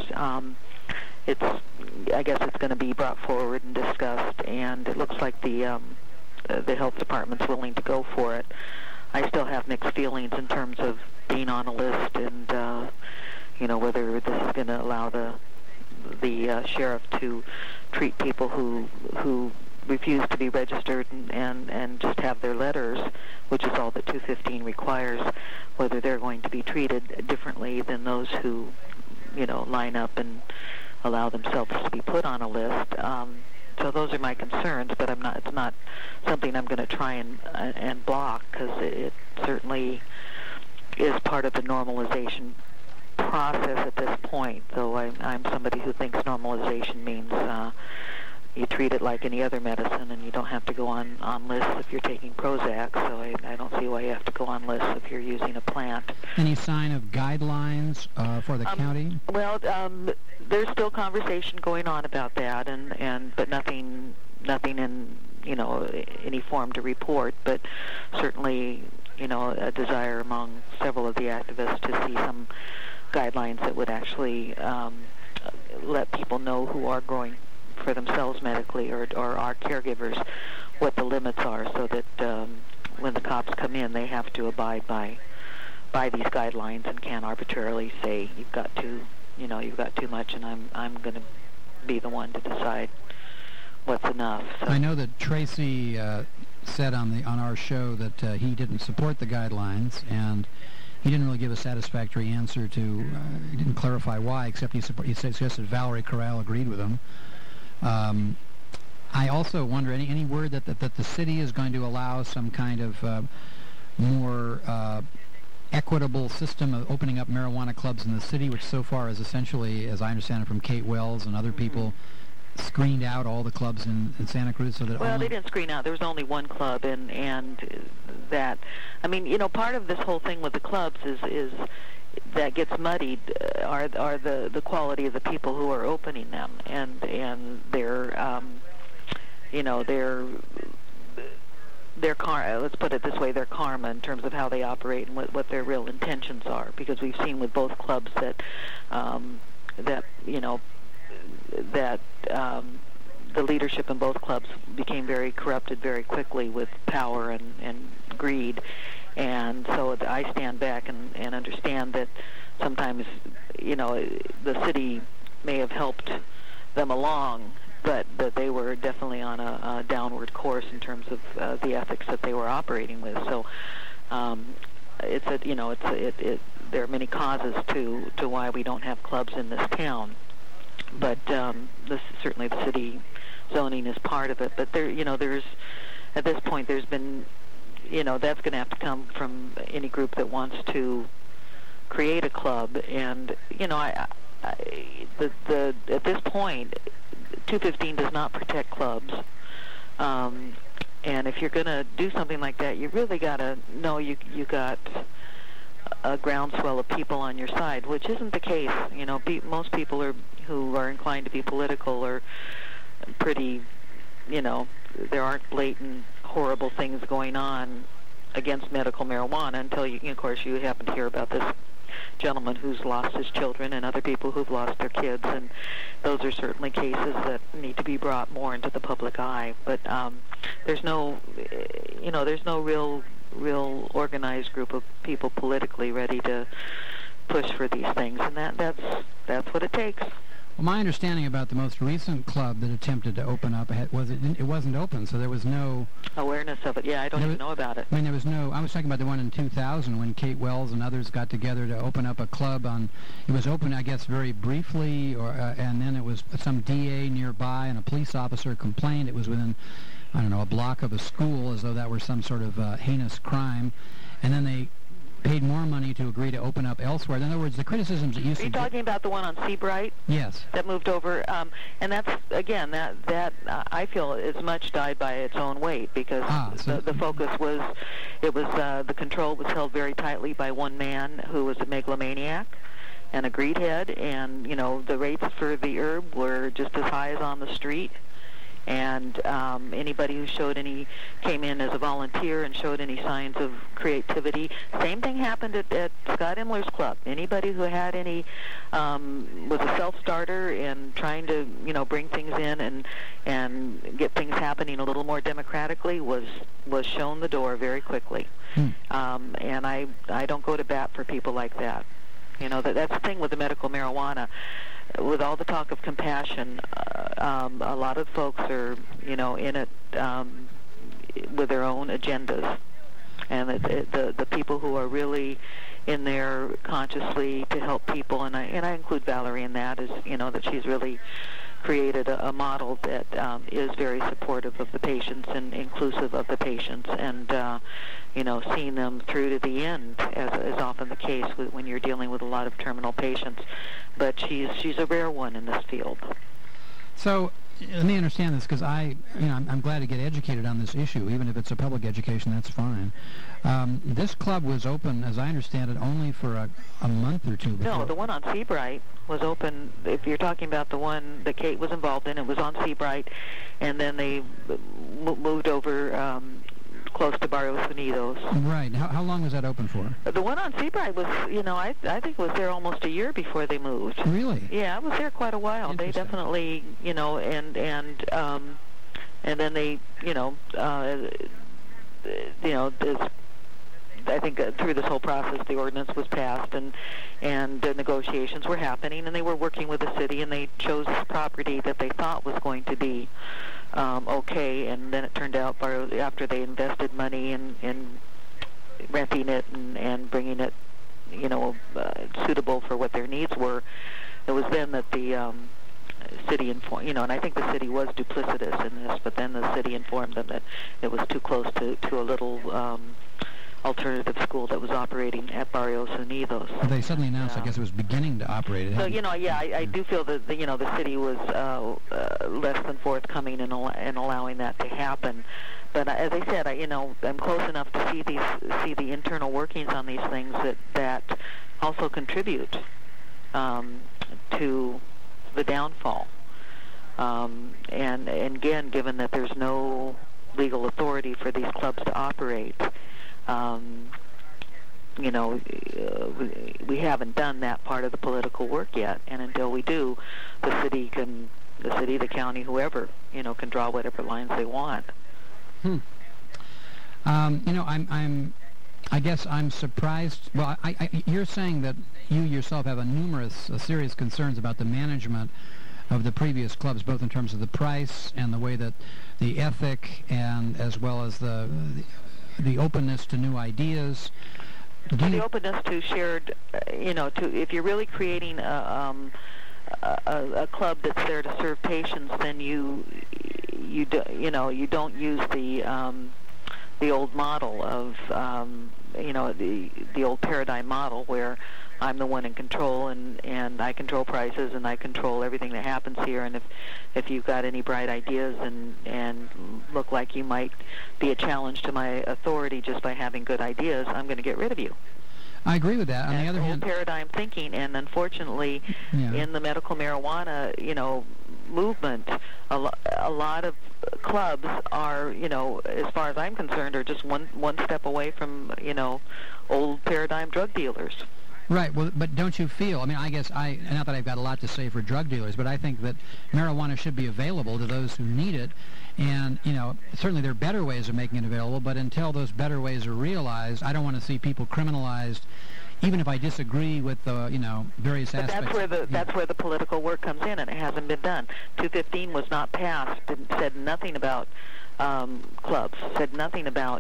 I guess it's going to be brought forward and discussed, and it looks like the health department's willing to go for it. I still have mixed feelings in terms of being on a list and, whether this is going to allow the sheriff to treat people who refuse to be registered and just have their letters, which is all that 215 requires, whether they're going to be treated differently than those who, line up and allow themselves to be put on a list. So those are my concerns, but it's not something I'm going to try and block, because it certainly is part of the normalization process at this point, though I'm somebody who thinks normalization means you treat it like any other medicine, and you don't have to go on lists if you're taking Prozac, so I don't see why you have to go on lists if you're using a plant. Any sign of guidelines for the county? Well, there's still conversation going on about that, but nothing in any form to report, but certainly a desire among several of the activists to see some guidelines that would actually let people know who are going for themselves medically or are caregivers what the limits are, so that when the cops come in, they have to abide by these guidelines and can't arbitrarily say you've got too much, and I'm going to be the one to decide what's enough. So. I know that Tracy said on our show that he didn't support the guidelines, and he didn't really give a satisfactory answer to. He didn't clarify why, except he suggested Valerie Corral agreed with him. I also wonder any word that the city is going to allow some kind of more equitable system of opening up marijuana clubs in the city, which so far is essentially, as I understand it from Kate Wells and other people, screened out all the clubs in Santa Cruz, so that they didn't screen out. There was only one club, and that, I mean, part of this whole thing with the clubs is that gets muddied are the quality of the people who are opening them, and their let's put it this way, their karma in terms of how they operate and what their real intentions are, because we've seen with both clubs that the leadership in both clubs became very corrupted very quickly with power and greed. And so I stand back and understand that sometimes, the city may have helped them along, but that they were definitely on a downward course in terms of the ethics that they were operating with. So there are many causes to why we don't have clubs in this town. But certainly the city zoning is part of it. But there's at this point there's been, that's going to have to come from any group that wants to create a club. And at this point, 215 does not protect clubs. And if you're going to do something like that, you really got to know you got a groundswell of people on your side, which isn't the case. Most people who are inclined to be political are pretty, there aren't blatant, horrible things going on against medical marijuana until of course, you happen to hear about this gentleman who's lost his children and other people who've lost their kids, and those are certainly cases that need to be brought more into the public eye. But there's no real organized group of people politically ready to push for these things, and that's what it takes. Well, my understanding about the most recent club that attempted to open up it wasn't open, so there was no awareness of it. Yeah, I don't even know about it. I mean, there was no. I was talking about the one in 2000 when Kate Wells and others got together to open up a club It was open, I guess, very briefly, and then it was some DA nearby, and a police officer complained. It was within, I don't know, a block of a school, as though that were some sort of heinous crime, and then they paid more money to agree to open up elsewhere. In other words, the criticisms that used to... Are you talking about the one on Seabright? Yes. That moved over, and that's, again, that I feel is much died by its own weight, because the focus was, the control was held very tightly by one man who was a megalomaniac and a greedhead, and, the rates for the herb were just as high as on the street. And anybody who came in as a volunteer and showed any signs of creativity. Same thing happened at Scott Imler's club. Anybody who had was a self-starter and trying to, bring things in and get things happening a little more democratically was shown the door very quickly. And I don't go to bat for people like that. That's the thing with the medical marijuana. With all the talk of compassion, a lot of folks are, in it with their own agendas, and the people who are really in there consciously to help people, and I include Valerie in that, is that she's really created a model that is very supportive of the patients and inclusive of the patients, and seeing them through to the end, as is often the case when you're dealing with a lot of terminal patients. But she's a rare one in this field. So let me understand this, because I'm glad to get educated on this issue, even if it's a public education. That's fine. This club was open, as I understand it, only for a month or two before. No, the one on Seabright was open. If you're talking about the one that Kate was involved in, it was on Seabright, and then they moved over close to Barrios Unidos. Right. How long was that open for? The one on Seabright was, I think was there almost a year before they moved. Really? Yeah, I was there quite a while. They definitely, and then they, I think through this whole process, the ordinance was passed, and the negotiations were happening, and they were working with the city, and they chose this property that they thought was going to be okay, and then it turned out after they invested money in renting it and bringing it, suitable for what their needs were, it was then that the city informed, and I think the city was duplicitous in this, but then the city informed them that it was too close to a little alternative school that was operating at Barrios Unidos. They suddenly announced, I guess it was beginning to operate. So, I do feel that, the city was less than forthcoming in allowing that to happen. But as I said, I'm close enough to see the internal workings on these things that also contribute to the downfall. And again, given that there's no legal authority for these clubs to operate, we haven't done that part of the political work yet, and until we do, the city, the county, whoever, can draw whatever lines they want. I guess I'm surprised. Well, you're saying that you yourself have serious concerns about the management of the previous clubs, both in terms of the price and the way that the ethic, and as well as the openness to new ideas. The openness to shared, if you're really creating a club that's there to serve patients, then you don't use the old model of the old paradigm model where I'm the one in control and I control prices and I control everything that happens here, and if you've got any bright ideas and look like you might be a challenge to my authority just by having good ideas, I'm going to get rid of you. I agree with that. On the other hand, old paradigm thinking, and unfortunately, in the medical marijuana, movement, a lot of clubs are, as far as I'm concerned, are just one step away from, old paradigm drug dealers. Right. Well, but don't you feel, I guess not that I've got a lot to say for drug dealers, but I think that marijuana should be available to those who need it. And, certainly there are better ways of making it available, but until those better ways are realized, I don't want to see people criminalized, even if I disagree with the, various aspects. But that's where the political work comes in, and it hasn't been done. 215 was not passed, said nothing about clubs, said nothing about,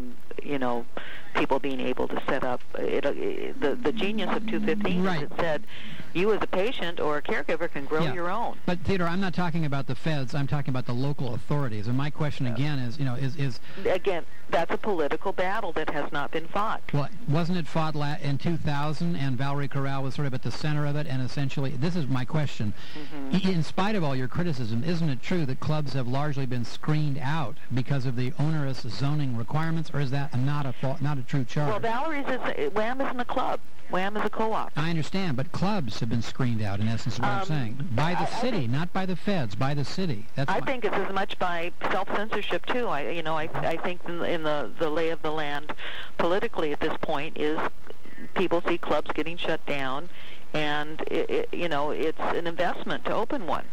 people being able to set up. The genius of 215 is it said you as a patient or a caregiver can grow your own. But Theodore, I'm not talking about the feds. I'm talking about the local authorities. And my question again is, Again, that's a political battle that has not been fought. Well, wasn't it fought in 2000, and Valerie Corral was sort of at the center of it, and essentially, this is my question. Mm-hmm. In spite of all your criticism, isn't it true that clubs have largely been screened out because of the onerous zoning requirements, or is that not a true charge? Well, Wham isn't a club. Wham is a co-op. I understand, but clubs have been screened out, in essence, is what I'm saying. By the city, not by the feds, by the city. I think it's as much by self-censorship, too. I think in the lay of the land politically at this point is people see clubs getting shut down, and, it's an investment to open one.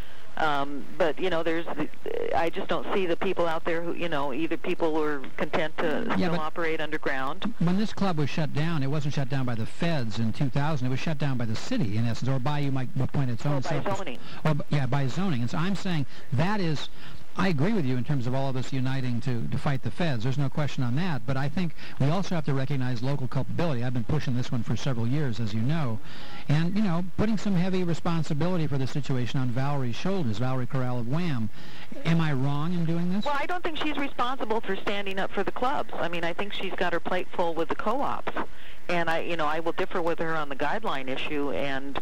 But I just don't see the people out there who, either people who are content to still operate underground. When this club was shut down, it wasn't shut down by the feds in 2000. It was shut down by the city, in essence, or by, you might point its own by zoning. By zoning. And so I'm saying that is, I agree with you in terms of all of us uniting to fight the feds. There's no question on that. But I think we also have to recognize local culpability. I've been pushing this one for several years, as you know. And, putting some heavy responsibility for the situation on Valerie's shoulders, Valerie Corral of Wham. Am I wrong in doing this? Well, I don't think she's responsible for standing up for the clubs. I think she's got her plate full with the co-ops. And I will differ with her on the guideline issue, and,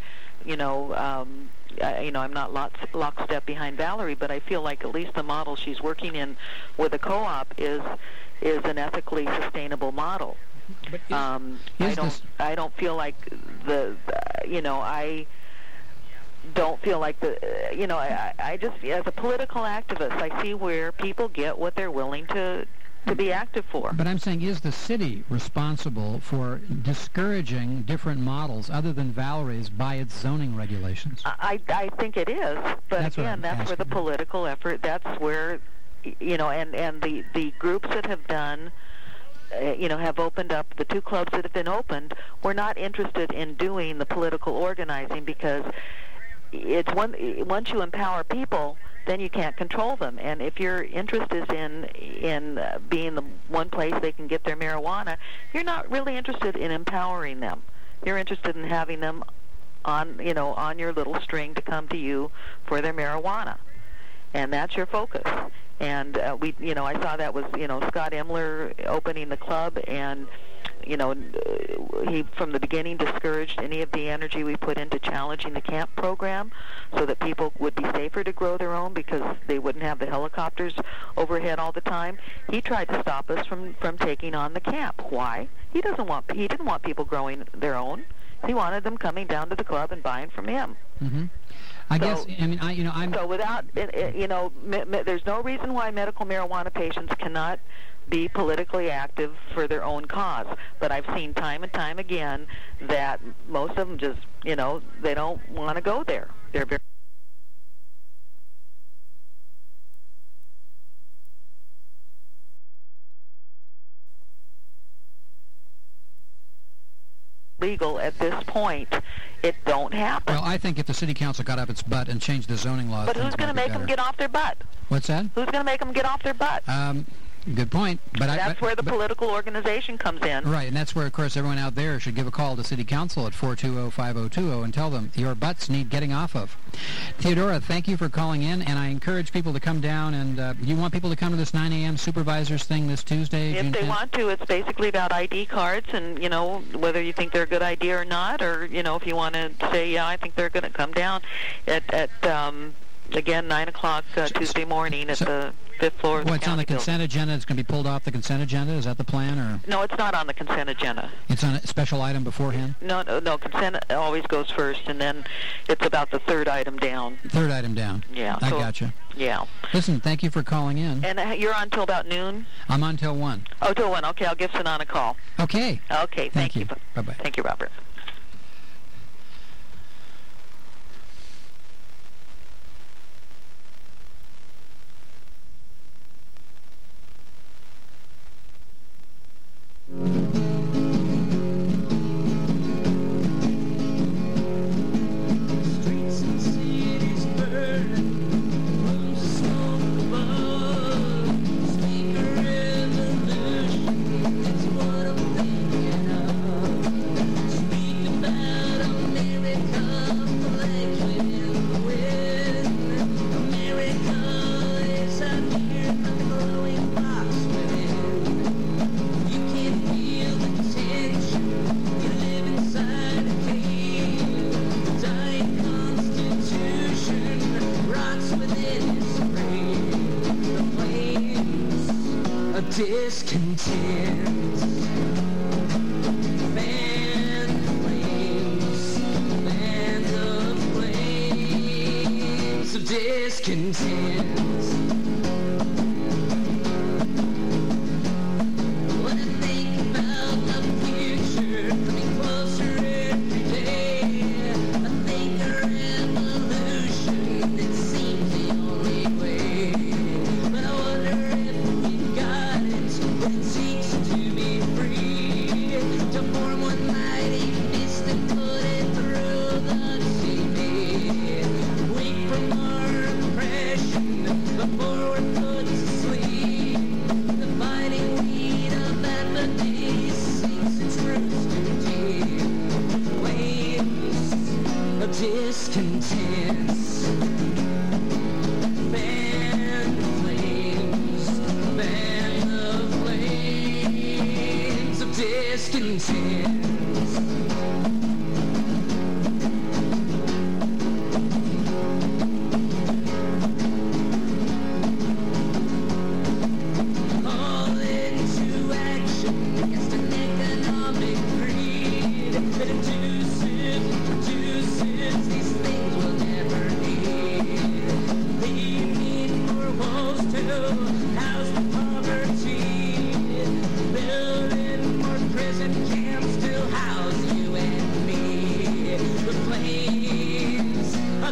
I'm not lockstep behind Valerie, but I feel like at least the model she's working in with a co-op is an ethically sustainable model. But I don't feel like I don't feel like I just, as a political activist, I see where people get what they're willing to to be active for. But I'm saying, is the city responsible for discouraging different models other than Valerie's by its zoning regulations? I think it is, but That's again, that's where the political effort, that's where, and the groups that have done, have opened up, the 2 clubs that have been opened, we're not interested in doing the political organizing because it's once you empower people, then you can't control them. And if your interest is in being the one place they can get their marijuana, you're not really interested in empowering them. You're interested in having them on your little string to come to you for their marijuana, and that's your focus. And I saw that was Scott Emler opening the club, and he from the beginning discouraged any of the energy we put into challenging the camp program so that people would be safer to grow their own because they wouldn't have the helicopters overhead all the time. He tried to stop us from taking on the camp. Why? He didn't want people growing their own. He wanted them coming down to the club and buying from him. Mm-hmm. So without, there's no reason why medical marijuana patients cannot be politically active for their own cause. But I've seen time and time again that most of them just, they don't want to go there. They're very legal at this point. It don't happen. Well, I think if the city council got up its butt and changed the zoning laws, but who's going to make them get off their butt? What's that? Who's going to make them get off their butt? Good point. But that's where the political organization comes in. Right, and that's where, of course, everyone out there should give a call to City Council at 420-5020 and tell them your butts need getting off of. Theodora, thank you for calling in, and I encourage people to come down. And you want people to come to this 9 a.m. supervisors thing this Tuesday? If they want to, it's basically about ID cards and, whether you think they're a good idea or not, or, if you want to say, yeah, I think they're going to come down at again, 9 o'clock Tuesday morning at the 5th floor of the it's on the consent agenda? It's going to be pulled off the consent agenda? Is that the plan? Or no, it's not on the consent agenda. It's on a special item beforehand? No, consent always goes first, and then it's about the third item down. Third item down. Yeah. I gotcha. Yeah. Listen, thank you for calling in. And you're on till about noon? I'm on till 1. Oh, till 1. Okay, I'll give Sanan a call. Okay. Okay, thank you. Bye-bye. Thank you, Robert. These things will never be.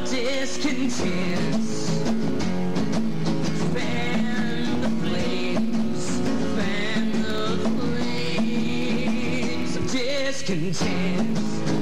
discontent. Fan the flames of discontent.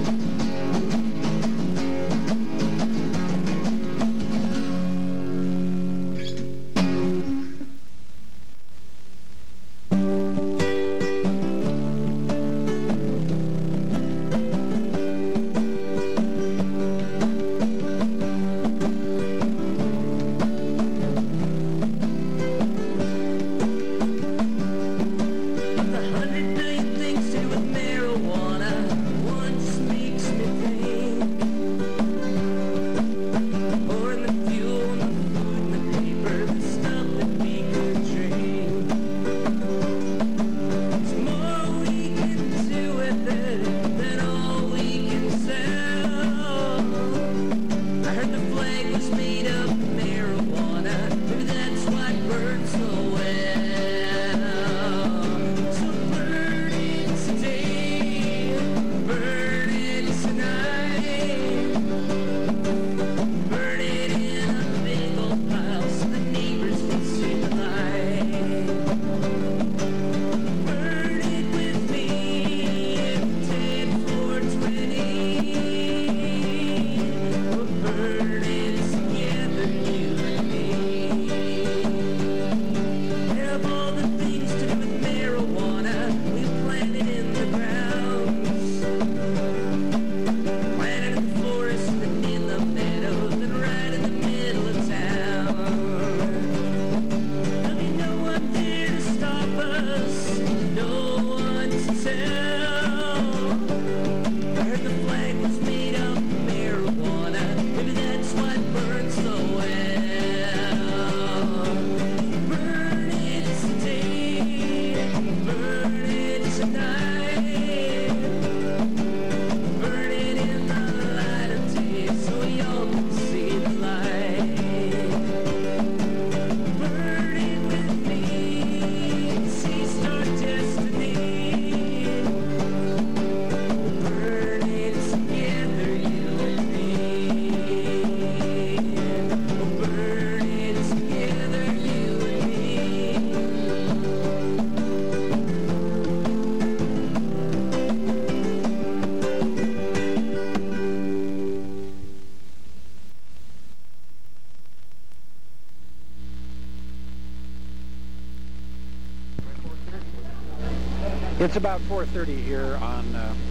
It's about 4:30 here on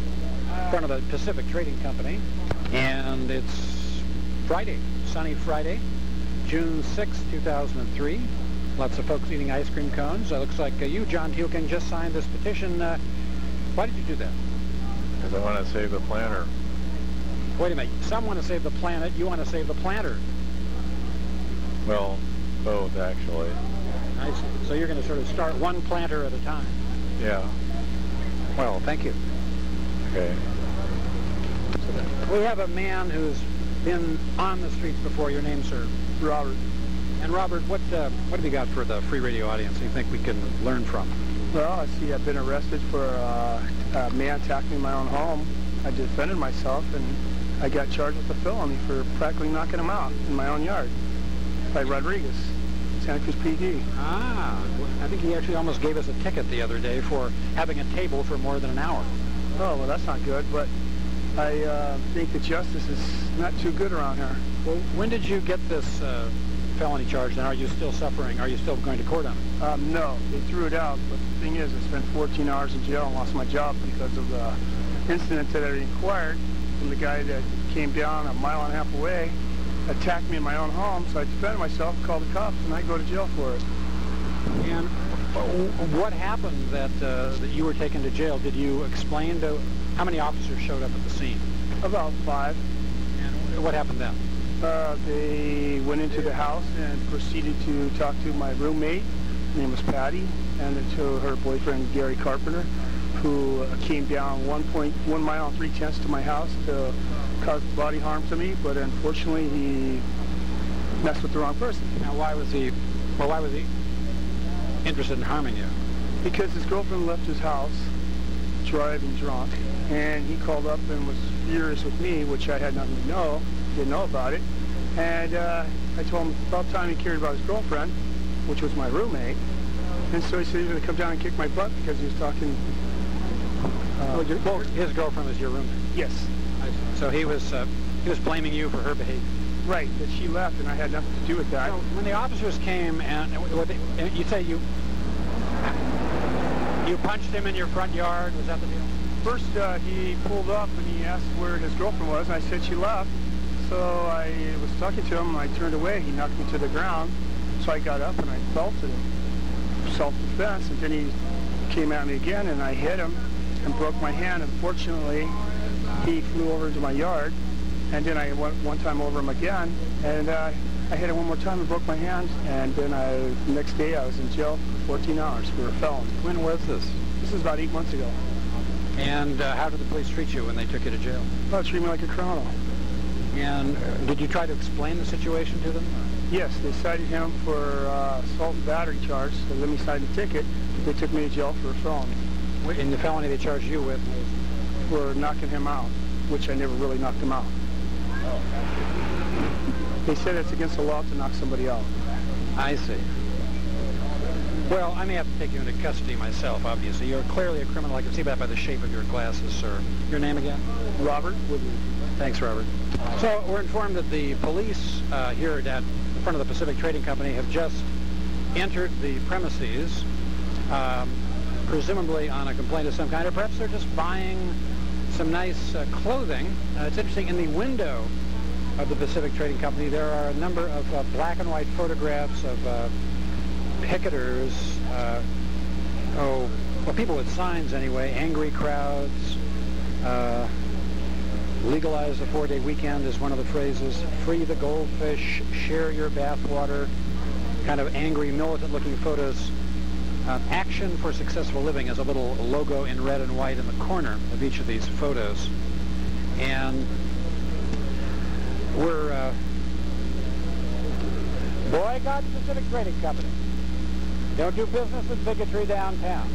front of the Pacific Trading Company, and it's Friday, sunny Friday, June 6, 2003. Lots of folks eating ice cream cones. Looks like you, John Teal King, just signed this petition. Why did you do that? Because I want to save the planter. Wait a minute. Some want to save the planet. You want to save the planter. Well, both, actually. I see. So you're going to sort of start one planter at a time. Yeah. Well, thank you. Okay. We have a man who's been on the streets before. Your name, sir? Robert. And Robert, what have you got for the free radio audience you think we can learn from? Well, I see I've been arrested for a man attacking me in my own home. I defended myself, and I got charged with a felony for practically knocking him out in my own yard by Rodriguez, Santa Cruz PD. Ah, I think he actually almost gave us a ticket the other day for having a table for more than an hour. Oh, well, that's not good, but I think the justice is not too good around here. Well, when did you get this felony charge, and are you still suffering? Are you still going to court on it? No, they threw it out, but the thing is, I spent 14 hours in jail and lost my job because of the incident that I inquired from the guy that came down a mile and a half away, attacked me in my own home, so I defended myself, called the cops, and I go to jail for it. And what happened that you were taken to jail? Did you explain to how many officers showed up at the scene? About 5. And what happened then? They went into the house and proceeded to talk to my roommate. Her name was Patty, and to her boyfriend, Gary Carpenter, who came down 1.1 mile and 3/10 to my house to cause body harm to me, but unfortunately he messed with the wrong person. Now, why was he interested in harming you? Because his girlfriend left his house driving drunk, and he called up and was furious with me, which I had nothing to know. didn't know about it. And I told him about time he cared about his girlfriend, which was my roommate. And so he said he was going to come down and kick my butt because he was talking... well, his girlfriend was your roommate? Yes. So he was blaming you for her behavior? Right, that she left and I had nothing to do with that. So when the officers came and you say you punched him in your front yard, was that the deal? First, he pulled up and he asked where his girlfriend was, and I said she left. So I was talking to him, and I turned away. He knocked me to the ground, so I got up and I fell to him. Self-defense, and then he came at me again, and I hit him and broke my hand. Unfortunately, he flew over into my yard, and then I went one time over him again, and I hit him one more time and broke my hand, and then the next day I was in jail for 14 hours for a felony. When was this? This is about 8 months ago. And how did the police treat you when they took you to jail? Well, treat me like a criminal. And did you try to explain the situation to them? Yes, they cited him for assault and battery charge, so let me sign the ticket, but they took me to jail for a felony. And the felony they charged you with was? For knocking him out, which I never really knocked him out. They said it's against the law to knock somebody out. I see. Well, I may have to take you into custody myself, obviously. You're clearly a criminal. I can see that by the shape of your glasses, sir. Your name again? Robert Woodley. Thanks, Robert. So we're informed that the police here at the front of the Pacific Trading Company have just entered the premises, presumably on a complaint of some kind, or perhaps they're just buying some nice clothing. It's interesting, in the window of the Pacific Trading Company, there are a number of black and white photographs of picketers, people with signs anyway, angry crowds, legalize the 4-day weekend is one of the phrases, free the goldfish, share your bathwater, kind of angry, militant-looking photos. Action for Successful Living is a little logo in red and white in the corner of each of these photos. And we're boycott the Pacific Trading Company. Don't do business with bigotry downtown.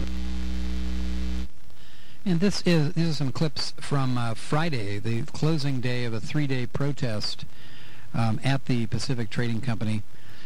And these are some clips from Friday, the closing day of a 3-day protest at the Pacific Trading Company.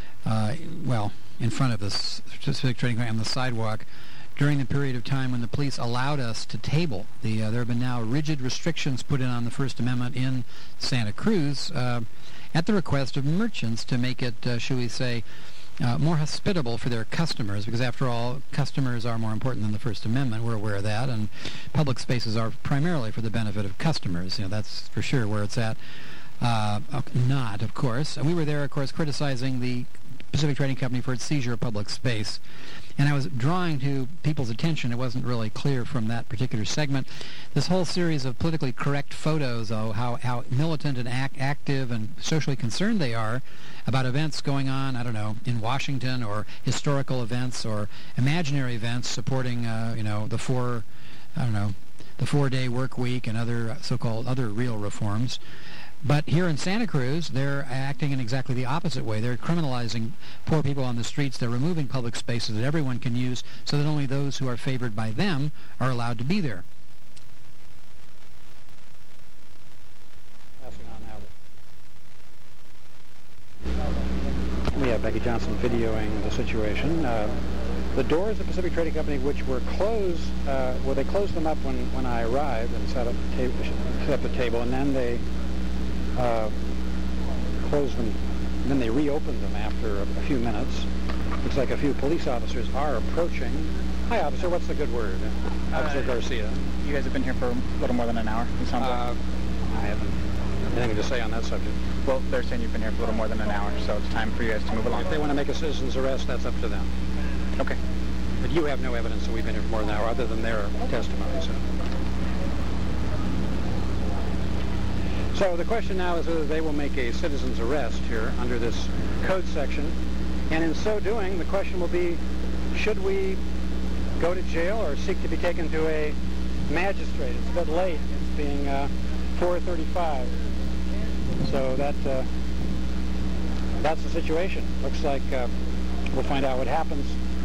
In front of the Pacific Trading Company on the sidewalk, during the period of time when the police allowed us to table. There have been now rigid restrictions put in on the First Amendment in Santa Cruz at the request of merchants to make it, shall we say, more hospitable for their customers, because after all, customers are more important than the First Amendment. We're aware of that, and public spaces are primarily for the benefit of customers. That's for sure where it's at. Not, of course. We were there, of course, criticizing the Pacific Trading Company for its seizure of public space. And I was drawing to people's attention, it wasn't really clear from that particular segment, this whole series of politically correct photos of how militant and active and socially concerned they are about events going on, I don't know, in Washington, or historical events or imaginary events supporting, the 4-day work week and other so-called other real reforms. But here in Santa Cruz, they're acting in exactly the opposite way. They're criminalizing poor people on the streets. They're removing public spaces that everyone can use so that only those who are favored by them are allowed to be there. Passing on now. We have Becky Johnson videoing the situation. The doors of the Pacific Trading Company, which were closed, they closed them up when I arrived and set up the table, and then they closed them, and then they reopened them after a few minutes. Looks like a few police officers are approaching. Hi, officer. What's the good word? Officer Garcia. You guys have been here for a little more than an hour, it sounds like. I haven't anything to say on that subject. Well, they're saying you've been here for a little more than an hour, so it's time for you guys to move along. If they want to make a citizen's arrest, that's up to them. Okay. But you have no evidence that we've been here for more than an hour, other than their testimony. So the question now is whether they will make a citizen's arrest here under this code section. And in so doing, the question will be, should we go to jail or seek to be taken to a magistrate? It's a bit late. It's being 4:35. So that's the situation. Looks like we'll find out what happens.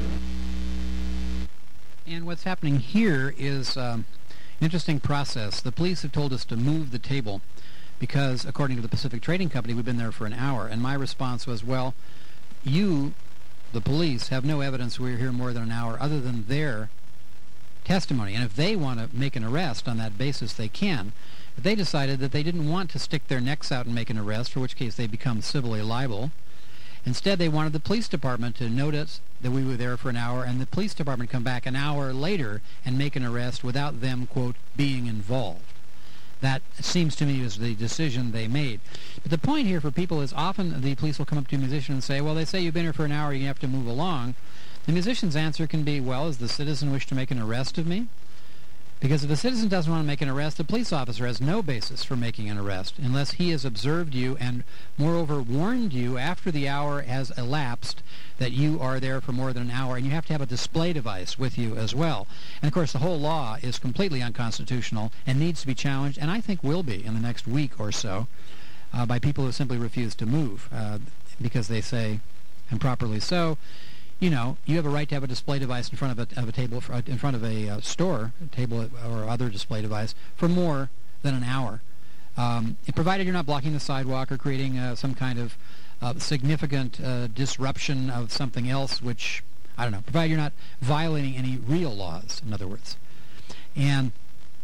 And what's happening here is an interesting process. The police have told us to move the table because according to the Pacific Trading Company, we've been there for an hour. And my response was, well, you, the police, have no evidence we're here more than an hour other than their testimony. And if they want to make an arrest on that basis, they can. But they decided that they didn't want to stick their necks out and make an arrest, for which case they become civilly liable. Instead, they wanted the police department to notice that we were there for an hour, and the police department come back an hour later and make an arrest without them, quote, being involved. That seems to me is the decision they made. But the point here for people is often the police will come up to a musician and say, well, they say you've been here for an hour, you have to move along. The musician's answer can be, well, does the citizen wish to make an arrest of me? Because if the citizen doesn't want to make an arrest, the police officer has no basis for making an arrest unless he has observed you and, moreover, warned you after the hour has elapsed that you are there for more than an hour, and you have to have a display device with you as well. And, of course, the whole law is completely unconstitutional and needs to be challenged, and I think will be in the next week or so, by people who simply refuse to move because they say, and properly so, you know, you have a right to have a display device in front of a table, in front of a store, table or other display device, for more than an hour, provided you're not blocking the sidewalk or creating some kind of significant disruption of something else, which, I don't know, provided you're not violating any real laws, in other words. And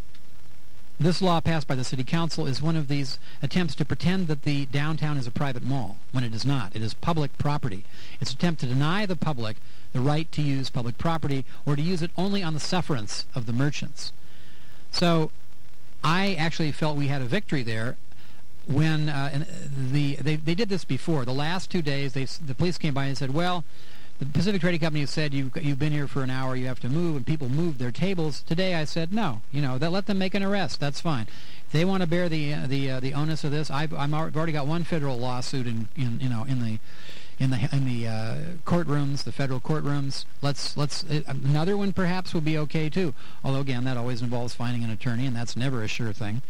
this law passed by the City Council is one of these attempts to pretend that the downtown is a private mall, when it is not. It is public property. It's an attempt to deny the public the right to use public property or to use it only on the sufferance of the merchants. So I actually felt we had a victory there when they did this before. The last 2 days, the police came by and said, well, the Pacific Trading Company said you've been here for an hour, you have to move, and people moved their tables. Today I said no, let them make an arrest. That's fine. If they want to bear the onus of this, I've already got one federal lawsuit in the courtrooms, the federal courtrooms. Let's another one perhaps will be okay too. Although again, that always involves finding an attorney, and that's never a sure thing.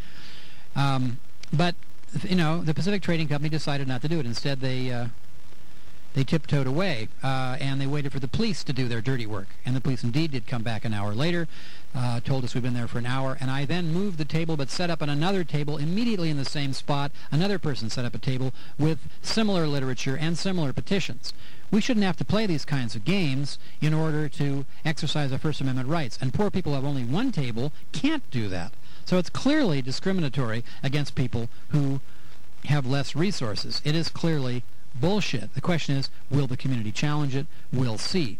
But the Pacific Trading Company decided not to do it. Instead, they tiptoed away, and they waited for the police to do their dirty work. And the police indeed did come back an hour later, told us we've been there for an hour, and I then moved the table but set up on another table immediately in the same spot. Another person set up a table with similar literature and similar petitions. We shouldn't have to play these kinds of games in order to exercise our First Amendment rights, and poor people who have only one table can't do that. So it's clearly discriminatory against people who have less resources. It is clearly bullshit. The question is, will the community challenge it? We'll see.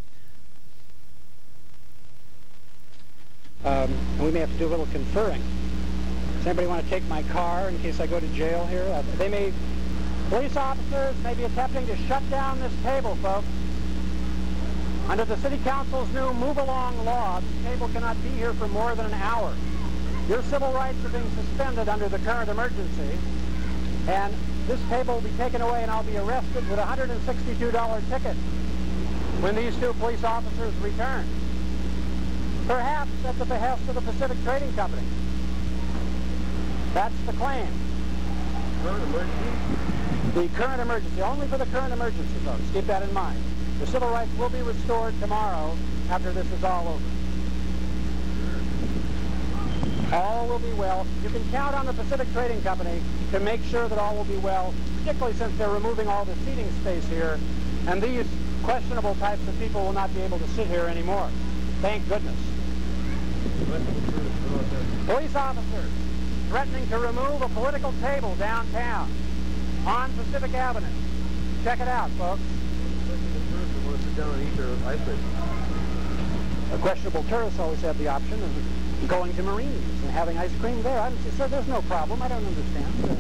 We may have to do a little conferring. Does anybody want to take my car in case I go to jail here? Police officers may be attempting to shut down this table, folks. Under the City Council's new move-along law, this table cannot be here for more than an hour. Your civil rights are being suspended under the current emergency, and this table will be taken away and I'll be arrested with a $162 ticket when these two police officers return. Perhaps at the behest of the Pacific Trading Company. That's the claim. Current emergency? The current emergency. Only for the current emergency, folks. Keep that in mind. The civil rights will be restored tomorrow after this is all over. All will be well. You can count on the Pacific Trading Company to make sure that all will be well, particularly since they're removing all the seating space here, and these questionable types of people will not be able to sit here anymore. Thank goodness. Police officers threatening to remove a political table downtown on Pacific Avenue. Check it out, folks. A questionable tourists always have the option of going to Marini's and having ice cream there. I said, sir, there's no problem. I don't understand.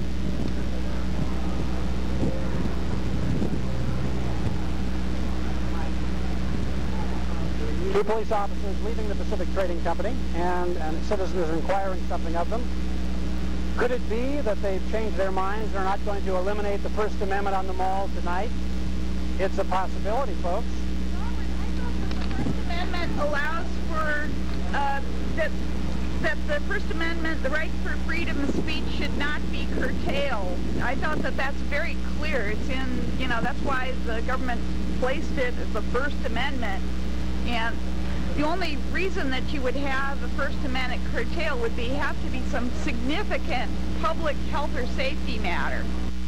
Two police officers leaving the Pacific Trading Company, and a citizen is inquiring something of them. Could it be that they've changed their minds? They're not going to eliminate the First Amendment on the mall tonight? It's a possibility, folks. The First Amendment allows for that the First Amendment, the right for freedom of speech, should not be curtailed. I thought that that's very clear. It's in, that's why the government placed it as the First Amendment. And the only reason that you would have the First Amendment curtailed would have to be some significant public health or safety matter.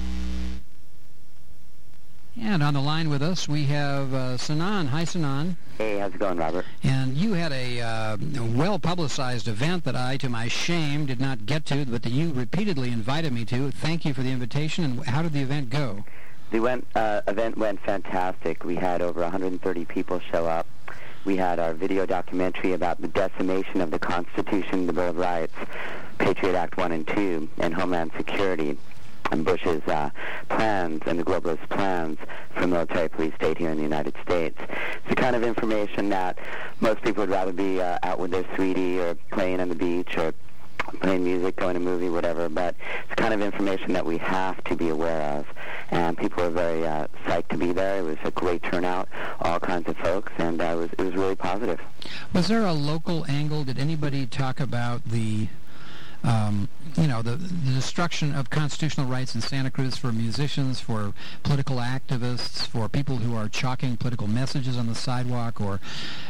And on the line with us, we have Sinan. Hi, Sinan. Hey, how's it going, Robert? And you had a well-publicized event that I, to my shame, did not get to, but that you repeatedly invited me to. Thank you for the invitation. And how did the event go? The event went fantastic. We had over 130 people show up. We had our video documentary about the decimation of the Constitution, the Bill of Rights, Patriot Act 1 and 2, and Homeland Security, and Bush's plans and the globalist plans for military police state here in the United States. It's the kind of information that most people would rather be out with their sweetie or playing on the beach or playing music, going to a movie, whatever, but it's the kind of information that we have to be aware of. And people were very psyched to be there. It was a great turnout, all kinds of folks, and it was really positive. Was there a local angle? Did anybody talk about the the destruction of constitutional rights in Santa Cruz for musicians, for political activists, for people who are chalking political messages on the sidewalk, or,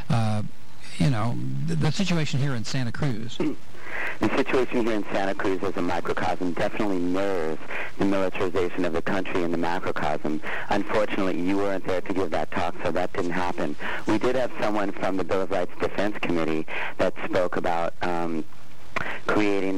the situation here in Santa Cruz? The situation here in Santa Cruz as a microcosm definitely mirrors the militarization of the country in the macrocosm. Unfortunately, you weren't there to give that talk, so that didn't happen. We did have someone from the Bill of Rights Defense Committee that spoke about creating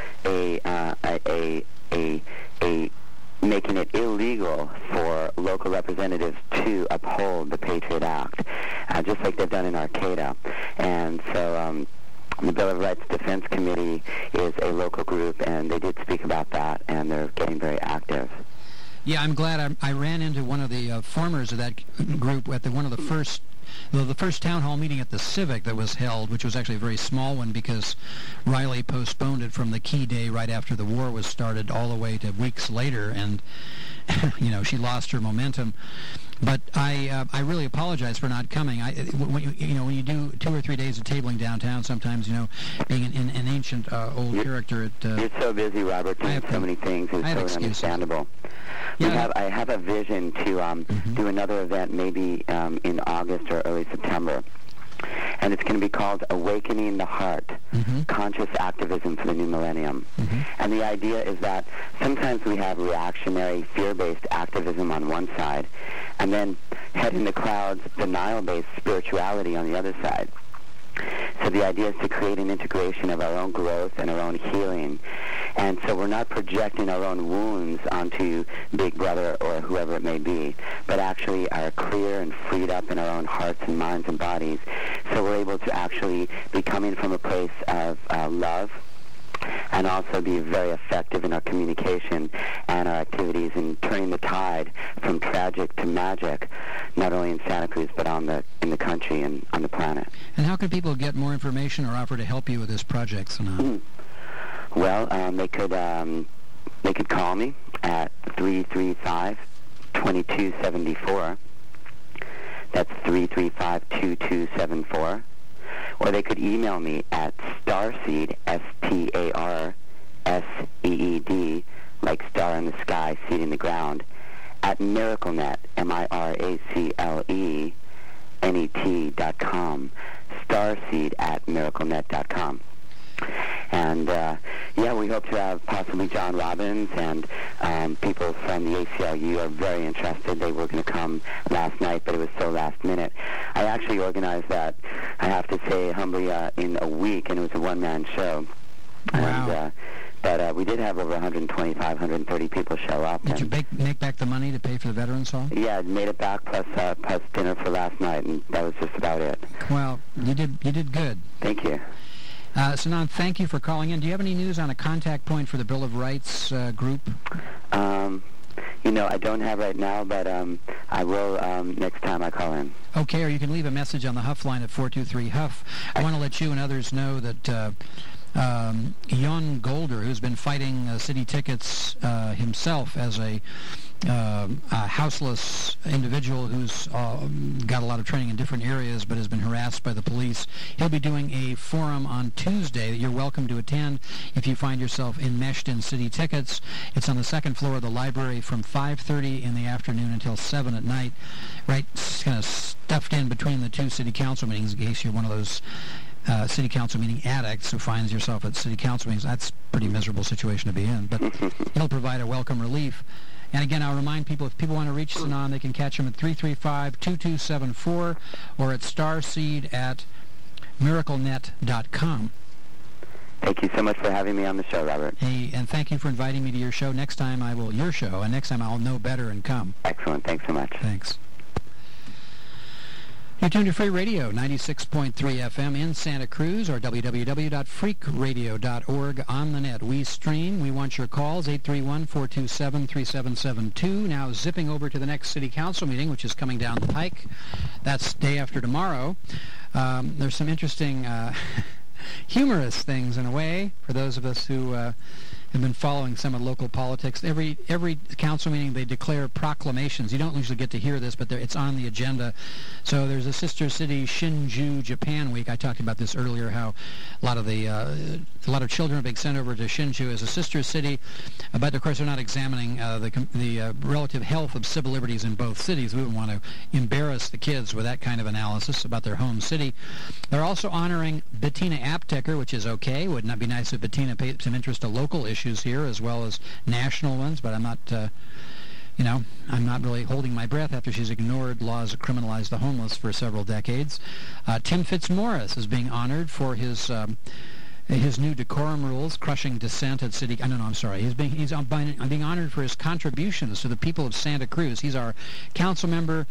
making it illegal for local representatives to uphold the Patriot Act, just like they've done in Arcata. And so the Bill of Rights Defense Committee is a local group, and they did speak about that, and they're getting very active. Yeah, I'm glad I ran into one of the formers of that group at one of the first town hall meeting at the Civic that was held, which was actually a very small one because Riley postponed it from the key day right after the war was started all the way to weeks later, and she lost her momentum. But I really apologize for not coming. When you do 2 or 3 days of tabling downtown, sometimes being an ancient old character. You're so busy, Robert, doing so many things. It's so understandable. Yeah. I have a vision to do another event maybe in August or early September. And it's going to be called Awakening the Heart, Conscious Activism for the New Millennium. And the idea is that sometimes we have reactionary, fear-based activism on one side, and then head in the clouds, denial-based spirituality on the other side. So the idea is to create an integration of our own growth and our own healing. And so we're not projecting our own wounds onto Big Brother or whoever it may be, but actually are clear and freed up in our own hearts and minds and bodies. So we're able to actually be coming from a place of love, and also be very effective in our communication and our activities in turning the tide from tragic to magic, not only in Santa Cruz but in the country and on the planet. And how can people get more information or offer to help you with this project, Sinan? Well, they could call me at 335-2274. That's 335-2274. Or they could email me at starseed, STARSEED, like star in the sky, seed in the ground, at MiracleNet, MIRACLENET.com, starseed at miraclenet.com. And, we hope to have possibly John Robbins and people from the ACLU are very interested. They were going to come last night, but it was so last minute. I actually organized that, I have to say humbly, in a week, and it was a one-man show. Wow. But we did have over 125, 130 people show up. Did you make back the money to pay for the Veterans Hall? Yeah, I made it back plus dinner for last night, and that was just about it. Well, you did good. Thank you. Sinan, thank you for calling in. Do you have any news on a contact point for the Bill of Rights group? I don't have right now, but I will next time I call in. Okay, or you can leave a message on the Huff line at 423-HUFF. I want to let you and others know that Jon Golder, who's been fighting city tickets himself as a houseless individual who's got a lot of training in different areas but has been harassed by the police. He'll be doing a forum on Tuesday that you're welcome to attend if you find yourself enmeshed in city tickets. It's on the second floor of the library from 5:30 in the afternoon until 7 at night, right kind of stuffed in between the two city council meetings in case you're one of those city council meeting addicts who finds yourself at city council meetings. That's a pretty miserable situation to be in, but it'll provide a welcome relief. And again, I'll remind people, if people want to reach Sanan, they can catch him at 335-2274 or at starseed@miraclenet.com. Thank you so much for having me on the show, Robert. Hey, and thank you for inviting me to your show. Next time your show, and next time I'll know better and come. Excellent. Thanks so much. Thanks. You're tuned to Free Radio, 96.3 FM in Santa Cruz, or www.freakradio.org on the net. We stream. We want your calls, 831-427-3772. Now zipping over to the next City Council meeting, which is coming down the pike. That's day after tomorrow. There's some interesting humorous things, in a way, for those of us who have been following some of local politics. Every council meeting they declare proclamations. You don't usually get to hear this, but it's on the agenda. So there's a sister city, Shinju Japan Week. I talked about this earlier, how a lot of children are being sent over to Shinju as a sister city, but of course they're not examining the relative health of civil liberties in both cities. We wouldn't want to embarrass the kids with that kind of analysis about their home city. They're also honoring Bettina Apteker, which is okay. Would not be nice if Bettina paid some interest to local issues here as well as national ones, but I'm not really holding my breath after she's ignored laws that criminalize the homeless for several decades. Tim Fitzmaurice is being honored for his new decorum rules, crushing dissent at city. He's being honored for his contributions to the people of Santa Cruz. He's our council member.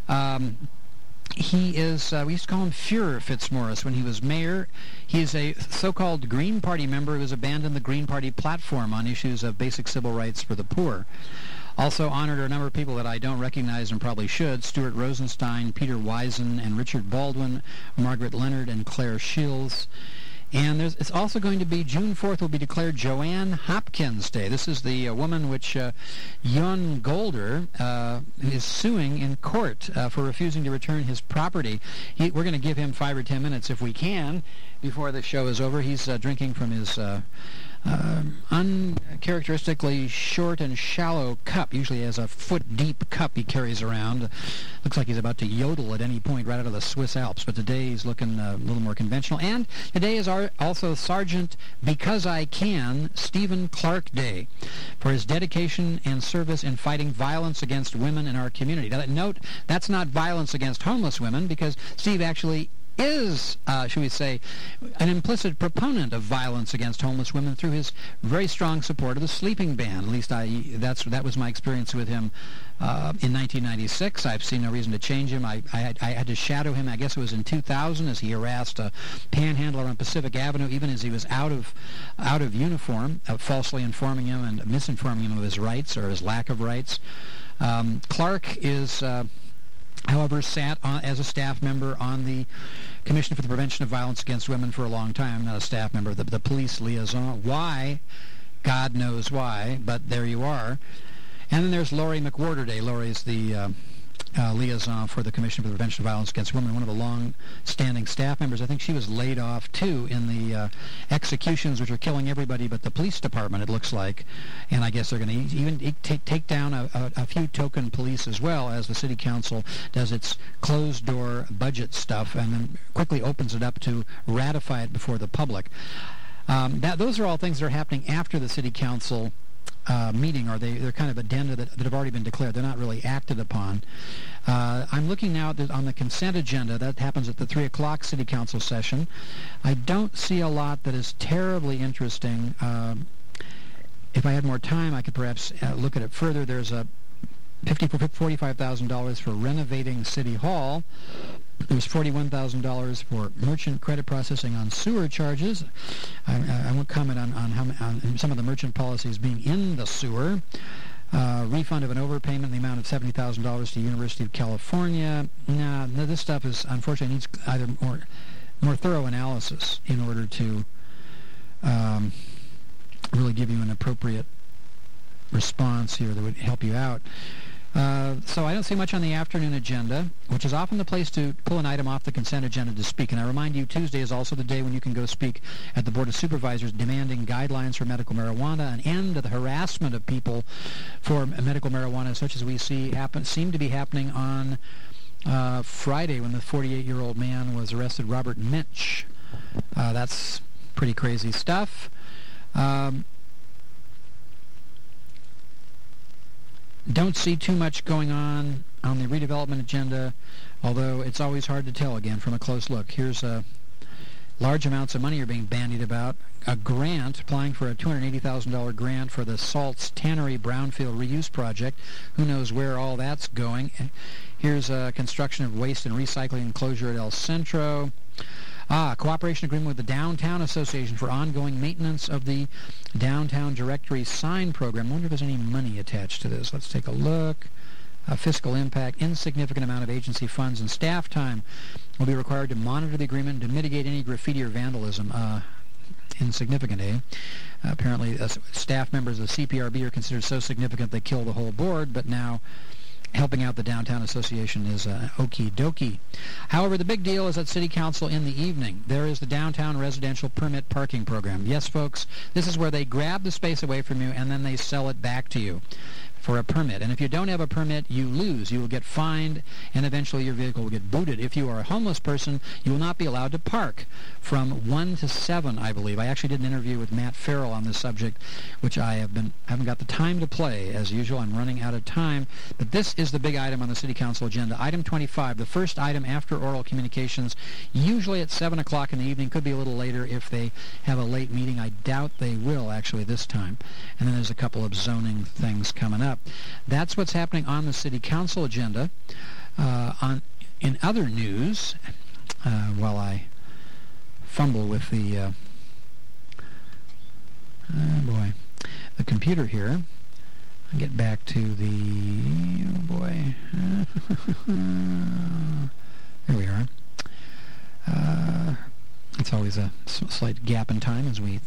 He is, we used to call him Fuhrer Fitzmaurice when he was mayor. He is a so-called Green Party member who has abandoned the Green Party platform on issues of basic civil rights for the poor. Also honored are a number of people that I don't recognize and probably should: Stuart Rosenstein, Peter Wisen, and Richard Baldwin, Margaret Leonard, and Claire Shields. And it's also going to be, June 4th will be declared Joanne Hopkins Day. This is the woman which Jon Golder is suing in court for refusing to return his property. We're going to give him 5 or 10 minutes, if we can, before the show is over. He's drinking from his uncharacteristically short and shallow cup. Usually he has a foot-deep cup he carries around. Looks like he's about to yodel at any point right out of the Swiss Alps, but today he's looking a little more conventional. And today is also Sergeant Because I Can Stephen Clark Day for his dedication and service in fighting violence against women in our community. Now, note, that's not violence against homeless women, because Steve actually is, should we say, an implicit proponent of violence against homeless women through his very strong support of the sleeping ban. At least that was my experience with him in 1996. I've seen no reason to change him. I had to shadow him, I guess it was in 2000, as he harassed a panhandler on Pacific Avenue, even as he was out of uniform, falsely informing him and misinforming him of his rights or his lack of rights. Clark is... however, sat as a staff member on the Commission for the Prevention of Violence Against Women for a long time. I'm not a staff member, the police liaison. Why? God knows why, but there you are. And then there's Laurie McWhorterday. Laurie is the liaison for the Commission for the Prevention of Violence Against Women, one of the long-standing staff members. I think she was laid off, too, in the executions, which are killing everybody but the police department, it looks like. And I guess they're going to even take down a few token police as well, as the City Council does its closed-door budget stuff and then quickly opens it up to ratify it before the public. Those are all things that are happening after the City Council meeting, or they're kind of addenda that have already been declared. They're not really acted upon. I'm looking now on the consent agenda. That happens at the 3 o'clock City Council session. I don't see a lot that is terribly interesting. If I had more time, I could perhaps look at it further. There's a $45,000 for renovating City Hall. There's $41,000 for merchant credit processing on sewer charges. I won't comment on some of the merchant policies being in the sewer. Refund of an overpayment in the amount of $70,000 to University of California. No, this stuff is, unfortunately, needs either more thorough analysis in order to really give you an appropriate response here that would help you out. So I don't see much on the afternoon agenda, which is often the place to pull an item off the consent agenda to speak. And I remind you, Tuesday is also the day when you can go speak at the Board of Supervisors demanding guidelines for medical marijuana, an end to the harassment of people for medical marijuana, such as we see seem to be happening on Friday when the 48-year-old man was arrested, Robert Mitch, That's pretty crazy stuff. Don't see too much going on the redevelopment agenda, although it's always hard to tell, again, from a close look. Here's large amounts of money are being bandied about. A grant, applying for a $280,000 grant for the Salts Tannery Brownfield Reuse Project. Who knows where all that's going. Here's construction of waste and recycling enclosure at El Centro. Cooperation agreement with the Downtown Association for ongoing maintenance of the Downtown Directory Sign Program. I wonder if there's any money attached to this. Let's take a look. Fiscal impact, insignificant amount of agency funds and staff time will be required to monitor the agreement and to mitigate any graffiti or vandalism. Insignificant, eh? Apparently, staff members of the CPRB are considered so significant they kill the whole board, but now helping out the Downtown Association is okie dokie. However, the big deal is at City Council in the evening. There is the Downtown Residential Permit Parking Program. Yes, folks, this is where they grab the space away from you and then they sell it back to you for a permit. And if you don't have a permit, you lose. You will get fined, and eventually your vehicle will get booted. If you are a homeless person, you will not be allowed to park from 1 to 7, I believe. I actually did an interview with Matt Farrell on this subject, which I haven't got the time to play. As usual, I'm running out of time. But this is the big item on the City Council agenda. Item 25, the first item after oral communications, usually at 7 o'clock in the evening. Could be a little later if they have a late meeting. I doubt they will, actually, this time. And then there's a couple of zoning things coming up. That's what's happening on the City Council agenda. In other news, while I fumble with the the computer here, I'll get back to the there we are. It's always a slight gap in time as we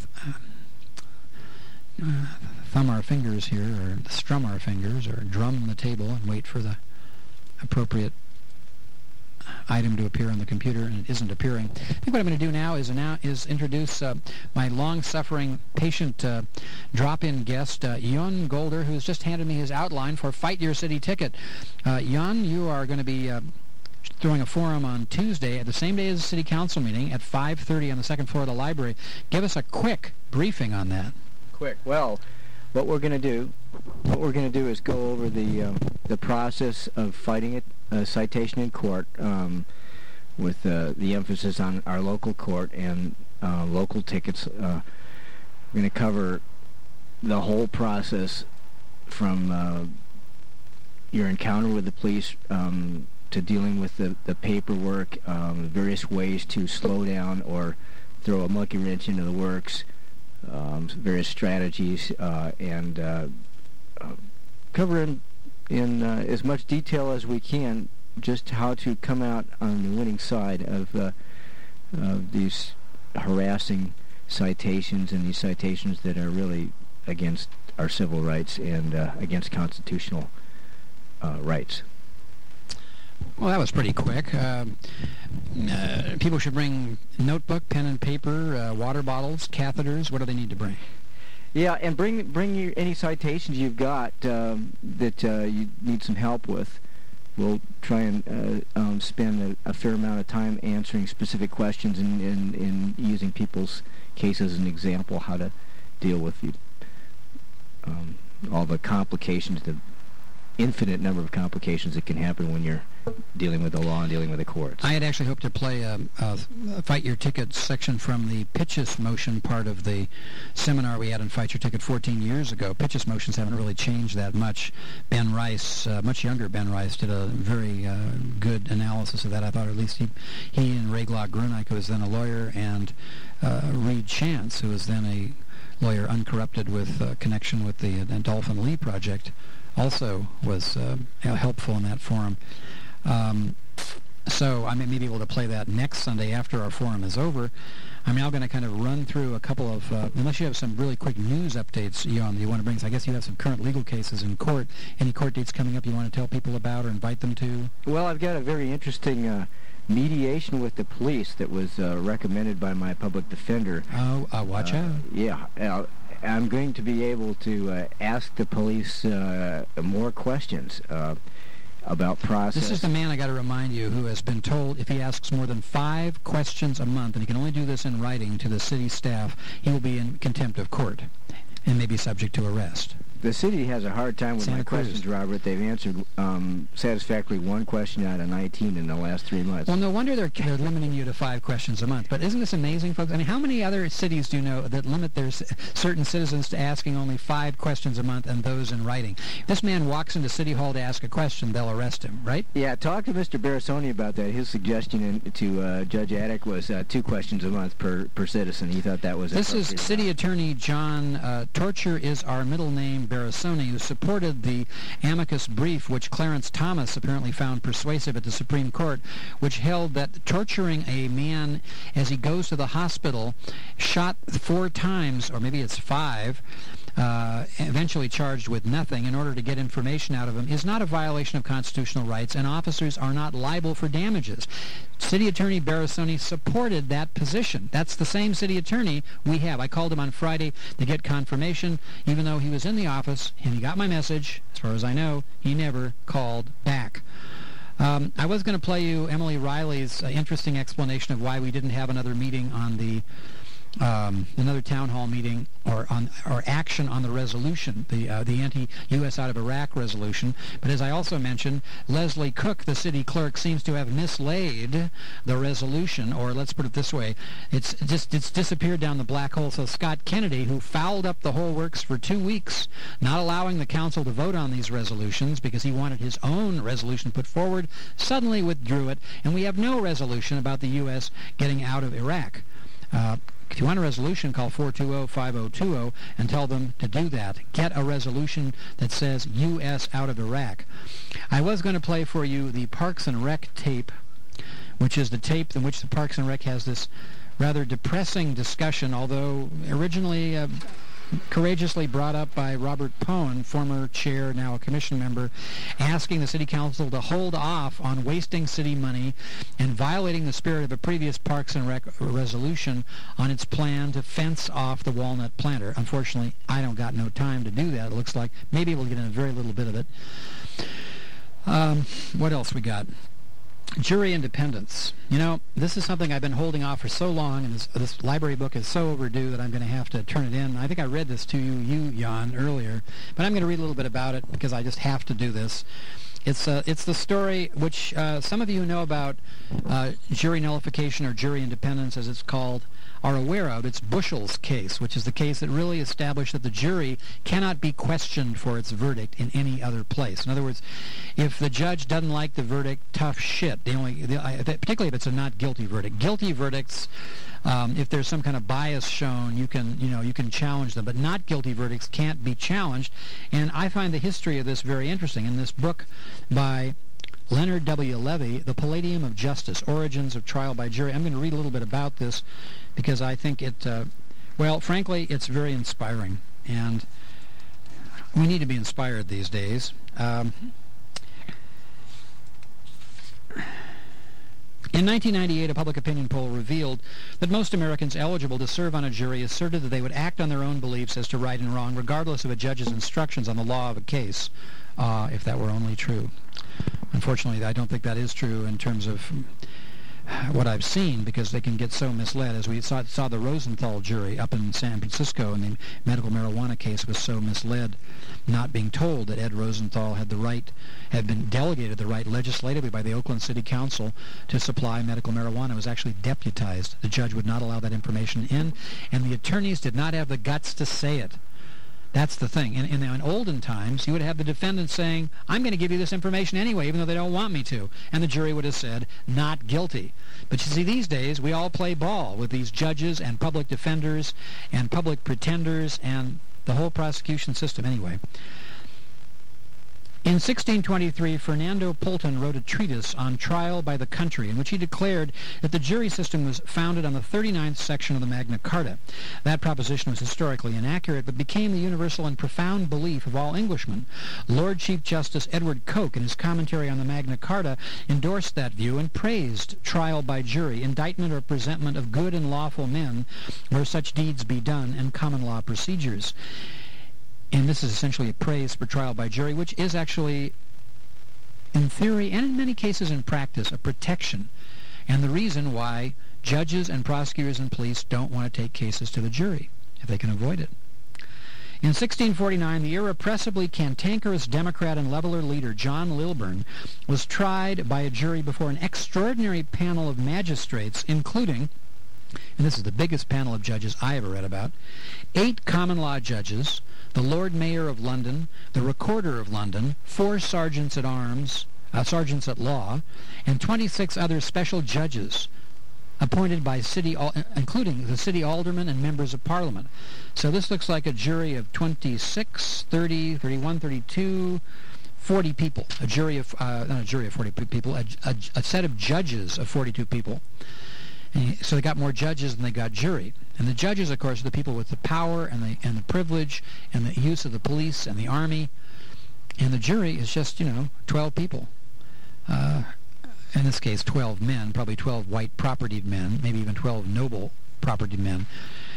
thumb our fingers here, or strum our fingers, or drum the table and wait for the appropriate item to appear on the computer, and it isn't appearing. I think what I'm going to do now is introduce my long-suffering patient drop-in guest, Jon Golder, who's just handed me his outline for Fight Your City Ticket. Jon, you are going to be throwing a forum on Tuesday at the same day as the City Council meeting at 5:30 on the second floor of the library. Give us a quick briefing on that. Quick. Well, what we're going to do is go over the process of fighting a citation in court, with the emphasis on our local court and local tickets. We're going to cover the whole process from your encounter with the police to dealing with the paperwork, various ways to slow down or throw a monkey wrench into the works, various strategies, and cover in as much detail as we can just how to come out on the winning side of these harassing citations, and these citations that are really against our civil rights and against constitutional rights. Well, that was pretty quick. People should bring notebook, pen and paper, water bottles, catheters. What do they need to bring? Yeah, and bring any citations you've got that you need some help with. We'll try and spend a fair amount of time answering specific questions and using people's cases as an example how to deal with all the complications, the infinite number of complications that can happen when you're dealing with the law and dealing with the courts. I had actually hoped to play a Fight Your Ticket section from the Pitchess motion part of the seminar we had on Fight Your Ticket 14 years ago. Pitchess motions haven't really changed that much. Ben Rice, much younger Ben Rice, did a very good analysis of that. I thought, or at least he and Ray Glock-Grunike, who was then a lawyer, and Reed Chance, who was then a lawyer uncorrupted with connection with the Dolphin Lee Project, also was helpful in that forum. So I may be able to play that next Sunday after our forum is over. I'm now going to kind of run through a couple of, unless you have some really quick news updates, Jon, you want to bring. So I guess you have some current legal cases in court. Any court dates coming up you want to tell people about or invite them to? Well, I've got a very interesting mediation with the police that was recommended by my public defender. Oh, watch out. Yeah. I'm going to be able to ask the police more questions. about process. This is the man, I got to remind you, who has been told if he asks more than 5 questions a month, and he can only do this in writing to the city staff, he will be in contempt of court and may be subject to arrest. The city has a hard time with Santa my Cruz. questions, Robert. They've answered satisfactorily 1 question out of 19 in the last 3 months. Well, no wonder they're limiting you to 5 questions a month. But isn't this amazing, folks? I mean, how many other cities do you know that limit their certain citizens to asking only 5 questions a month and those in writing? If this man walks into City Hall to ask a question, they'll arrest him, right? Yeah, talk to Mr. Barasoni about that. His suggestion to Judge Attic was 2 questions a month per citizen. He thought that was This is appropriate. City Attorney John Torture is our middle name Barasoni, who supported the amicus brief, which Clarence Thomas apparently found persuasive at the Supreme Court, which held that torturing a man as he goes to the hospital, shot 4 times, or maybe it's 5, eventually charged with nothing in order to get information out of him, is not a violation of constitutional rights, and officers are not liable for damages. City Attorney Barasoni supported that position. That's the same city attorney we have. I called him on Friday to get confirmation, even though he was in the office, and he got my message. As far as I know, he never called back. I was going to play you Emily Riley's interesting explanation of why we didn't have another meeting on the another town hall meeting or action on the resolution, the anti-U.S. out of Iraq resolution. But as I also mentioned, Leslie Cook, the city clerk, seems to have mislaid the resolution, or let's put it this way, it's disappeared down the black hole. So Scott Kennedy, who fouled up the whole works for 2 weeks, not allowing the council to vote on these resolutions because he wanted his own resolution put forward, suddenly withdrew it, and we have no resolution about the U.S. getting out of Iraq. If you want a resolution, call 420-5020 and tell them to do that. Get a resolution that says U.S. out of Iraq. I was going to play for you the Parks and Rec tape, which is the tape in which the Parks and Rec has this rather depressing discussion, although originally courageously brought up by Robert Pone, former chair, now a commission member, asking the city council to hold off on wasting city money and violating the spirit of a previous Parks and Rec resolution on its plan to fence off the walnut planter. Unfortunately, I don't got no time to do that. It looks like maybe we'll get in a very little bit of it. What else we got? Jury independence. You know, this is something I've been holding off for so long, and this library book is so overdue that I'm going to have to turn it in. I think I read this to you, Jan, earlier, but I'm going to read a little bit about it because I just have to do this. It's the story which some of you know about jury nullification or jury independence, as it's called, are aware of. It's Bushell's case, which is the case that really established that the jury cannot be questioned for its verdict in any other place. In other words, if the judge doesn't like the verdict, tough shit. Particularly if it's a not guilty verdict. Guilty verdicts, if there's some kind of bias shown, you can challenge them. But not guilty verdicts can't be challenged. And I find the history of this very interesting. In this book by Leonard W. Levy, The Palladium of Justice, Origins of Trial by Jury. I'm going to read a little bit about this because I think it, well, frankly, it's very inspiring. And we need to be inspired these days. In 1998, a public opinion poll revealed that most Americans eligible to serve on a jury asserted that they would act on their own beliefs as to right and wrong, regardless of a judge's instructions on the law of a case, if that were only true. Unfortunately, I don't think that is true in terms of what I've seen, because they can get so misled. As we saw the Rosenthal jury up in San Francisco in the medical marijuana case was so misled, not being told that Ed Rosenthal had been delegated the right legislatively by the Oakland City Council to supply medical marijuana. It was actually deputized. The judge would not allow that information in, and the attorneys did not have the guts to say it. That's the thing. In olden times, you would have the defendant saying, I'm going to give you this information anyway, even though they don't want me to. And the jury would have said, not guilty. But you see, these days, we all play ball with these judges and public defenders and public pretenders and the whole prosecution system anyway. In 1623, Fernando Pulton wrote a treatise on trial by the country in which he declared that the jury system was founded on the 39th section of the Magna Carta. That proposition was historically inaccurate, but became the universal and profound belief of all Englishmen. Lord Chief Justice Edward Coke, in his commentary on the Magna Carta, endorsed that view and praised trial by jury, indictment or presentment of good and lawful men where such deeds be done, and common law procedures. And this is essentially a praise for trial by jury, which is actually in theory and in many cases in practice, a protection, and the reason why judges and prosecutors and police don't want to take cases to the jury if they can avoid it. In 1649, the irrepressibly cantankerous Democrat and leveler leader John Lilburn was tried by a jury before an extraordinary panel of magistrates, including, and this is the biggest panel of judges I ever read about, 8 common law judges, the Lord Mayor of London, the Recorder of London, 4 sergeants at arms, sergeants at law, and 26 other special judges appointed by including the city aldermen and members of Parliament. So this looks like a jury of 26, 30, 31, 32, 40 people. A jury of, not a jury of 40 people, a set of judges of 42 people. And so they got more judges than they got jury. And the judges, of course, are the people with the power and the privilege and the use of the police and the army. And the jury is just, 12 people. In this case, 12 men, probably 12 white propertied men, maybe even 12 noble propertied men.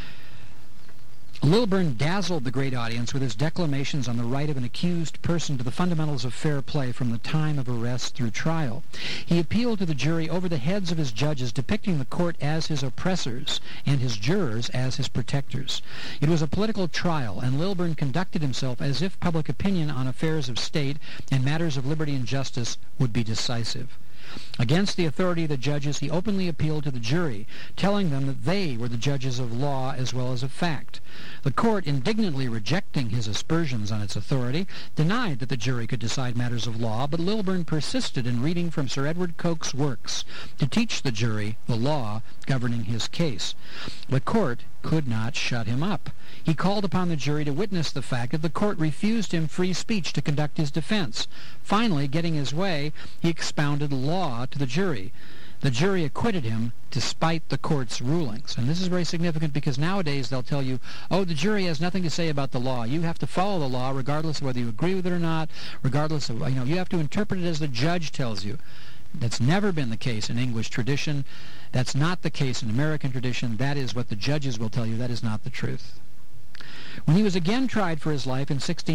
Lilburn dazzled the great audience with his declamations on the right of an accused person to the fundamentals of fair play from the time of arrest through trial. He appealed to the jury over the heads of his judges, depicting the court as his oppressors and his jurors as his protectors. It was a political trial, and Lilburn conducted himself as if public opinion on affairs of state and matters of liberty and justice would be decisive. Against the authority of the judges, he openly appealed to the jury, telling them that they were the judges of law as well as of fact. The court, indignantly rejecting his aspersions on its authority, denied that the jury could decide matters of law, but Lilburn persisted in reading from Sir Edward Coke's works to teach the jury the law governing his case. The court could not shut him up. He called upon the jury to witness the fact that the court refused him free speech to conduct his defense. Finally, getting his way, he expounded law to the jury. The jury acquitted him despite the court's rulings. And this is very significant because nowadays they'll tell you, oh, the jury has nothing to say about the law. You have to follow the law regardless of whether you agree with it or not, regardless of, you have to interpret it as the judge tells you. That's never been the case in English tradition. That's not the case in American tradition. That is what the judges will tell you. That is not the truth. When he was again tried for his life in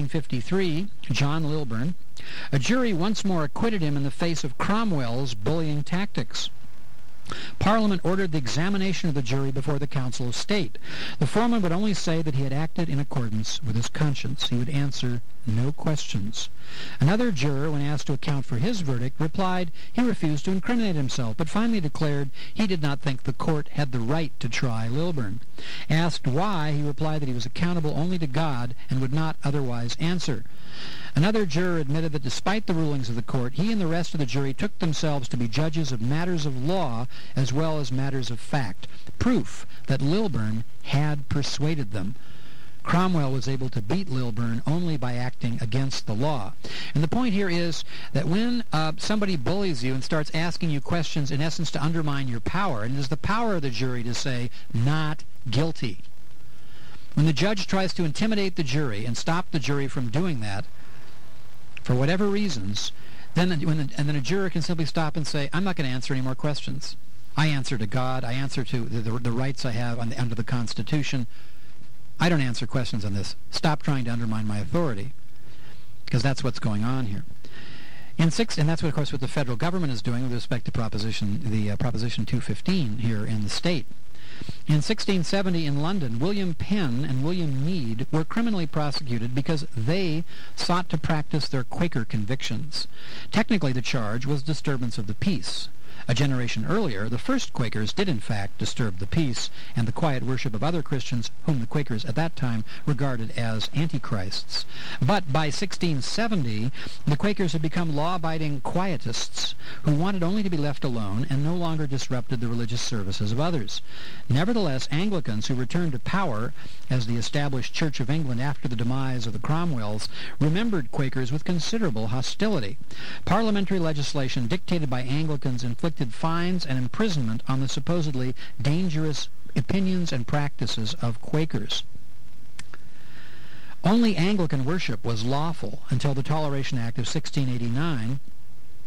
1653, John Lilburn, a jury once more acquitted him in the face of Cromwell's bullying tactics. Parliament ordered the examination of the jury before the Council of State. The foreman would only say that he had acted in accordance with his conscience. He would answer no questions. Another juror, when asked to account for his verdict, replied he refused to incriminate himself, but finally declared he did not think the court had the right to try Lilburn. Asked why, he replied that he was accountable only to God and would not otherwise answer. Another juror admitted that despite the rulings of the court, he and the rest of the jury took themselves to be judges of matters of law as well as matters of fact, proof that Lilburn had persuaded them. Cromwell was able to beat Lilburn only by acting against the law. And the point here is that when somebody bullies you and starts asking you questions, in essence to undermine your power, and it is the power of the jury to say, not guilty. When the judge tries to intimidate the jury and stop the jury from doing that, for whatever reasons, then a juror can simply stop and say, I'm not going to answer any more questions. I answer to God. I answer to the rights I have under the Constitution. I don't answer questions on this. Stop trying to undermine my authority, because that's what's going on here. And that's what, of course, what the federal government is doing with respect to Proposition 215 here in the state. In 1670 in London, William Penn and William Mead were criminally prosecuted because they sought to practice their Quaker convictions. Technically, the charge was disturbance of the peace. A generation earlier, the first Quakers did in fact disturb the peace and the quiet worship of other Christians whom the Quakers at that time regarded as antichrists. But by 1670, the Quakers had become law-abiding quietists who wanted only to be left alone and no longer disrupted the religious services of others. Nevertheless, Anglicans who returned to power as the established Church of England after the demise of the Cromwells remembered Quakers with considerable hostility. Parliamentary legislation dictated by Anglicans inflicted fines and imprisonment on the supposedly dangerous opinions and practices of Quakers. Only Anglican worship was lawful until the Toleration Act of 1689,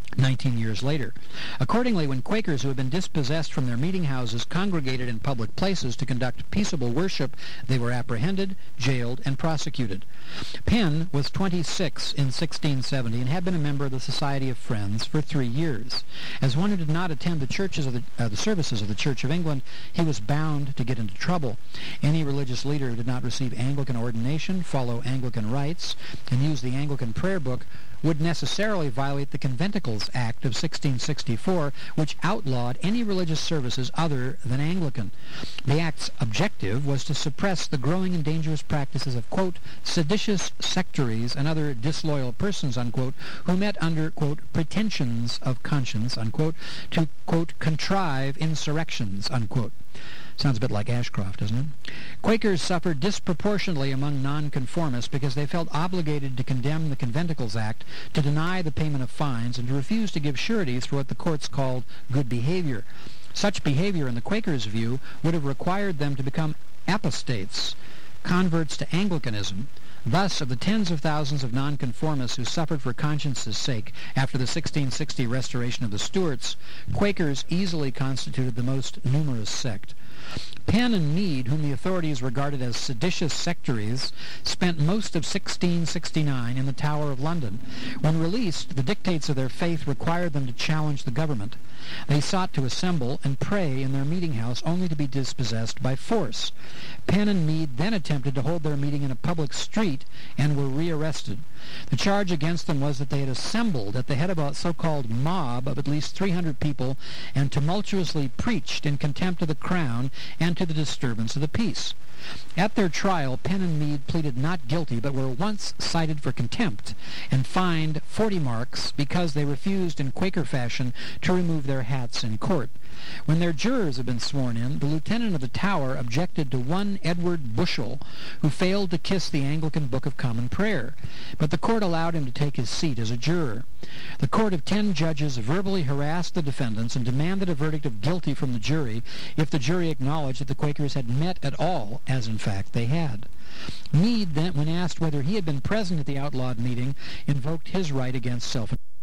19 years later. Accordingly, when Quakers who had been dispossessed from their meeting houses congregated in public places to conduct peaceable worship, they were apprehended, jailed, and prosecuted. Penn was 26 in 1670 and had been a member of the Society of Friends for 3 years. As one who did not attend the services of the Church of England, he was bound to get into trouble. Any religious leader who did not receive Anglican ordination, follow Anglican rites, and use the Anglican prayer book would necessarily violate the Conventicles Act of 1664, which outlawed any religious services other than Anglican. The Act's objective was to suppress the growing and dangerous practices of, quote, seditious sectaries and other disloyal persons, unquote, who met under, quote, pretensions of conscience, unquote, to, quote, contrive insurrections, unquote. Sounds a bit like Ashcroft, doesn't it? Quakers suffered disproportionately among nonconformists because they felt obligated to condemn the Conventicles Act, to deny the payment of fines, and to refuse to give sureties for what the courts called good behavior. Such behavior, in the Quakers' view, would have required them to become apostates, converts to Anglicanism. Thus, of the tens of thousands of nonconformists who suffered for conscience's sake after the 1660 restoration of the Stuarts, Quakers easily constituted the most numerous sect. Penn and Mead, whom the authorities regarded as seditious sectaries, spent most of 1669 in the Tower of London. When released, the dictates of their faith required them to challenge the government. They sought to assemble and pray in their meeting house, only to be dispossessed by force. Penn and Mead then attempted to hold their meeting in a public street and were rearrested. The charge against them was that they had assembled at the head of a so-called mob of at least 300 people and tumultuously preached in contempt of the Crown and to the disturbance of the peace. At their trial, Penn and Mead pleaded not guilty, but were once cited for contempt and fined 40 marks because they refused in Quaker fashion to remove their hats in court. When their jurors had been sworn in, the lieutenant of the Tower objected to one Edward Bushell, who failed to kiss the Anglican Book of Common Prayer, but the court allowed him to take his seat as a juror. The court of 10 judges verbally harassed the defendants and demanded a verdict of guilty from the jury if the jury acknowledged that the Quakers had met at all, as in fact they had. Mead then, when asked whether he had been present at the outlawed meeting, invoked his right against self-interest.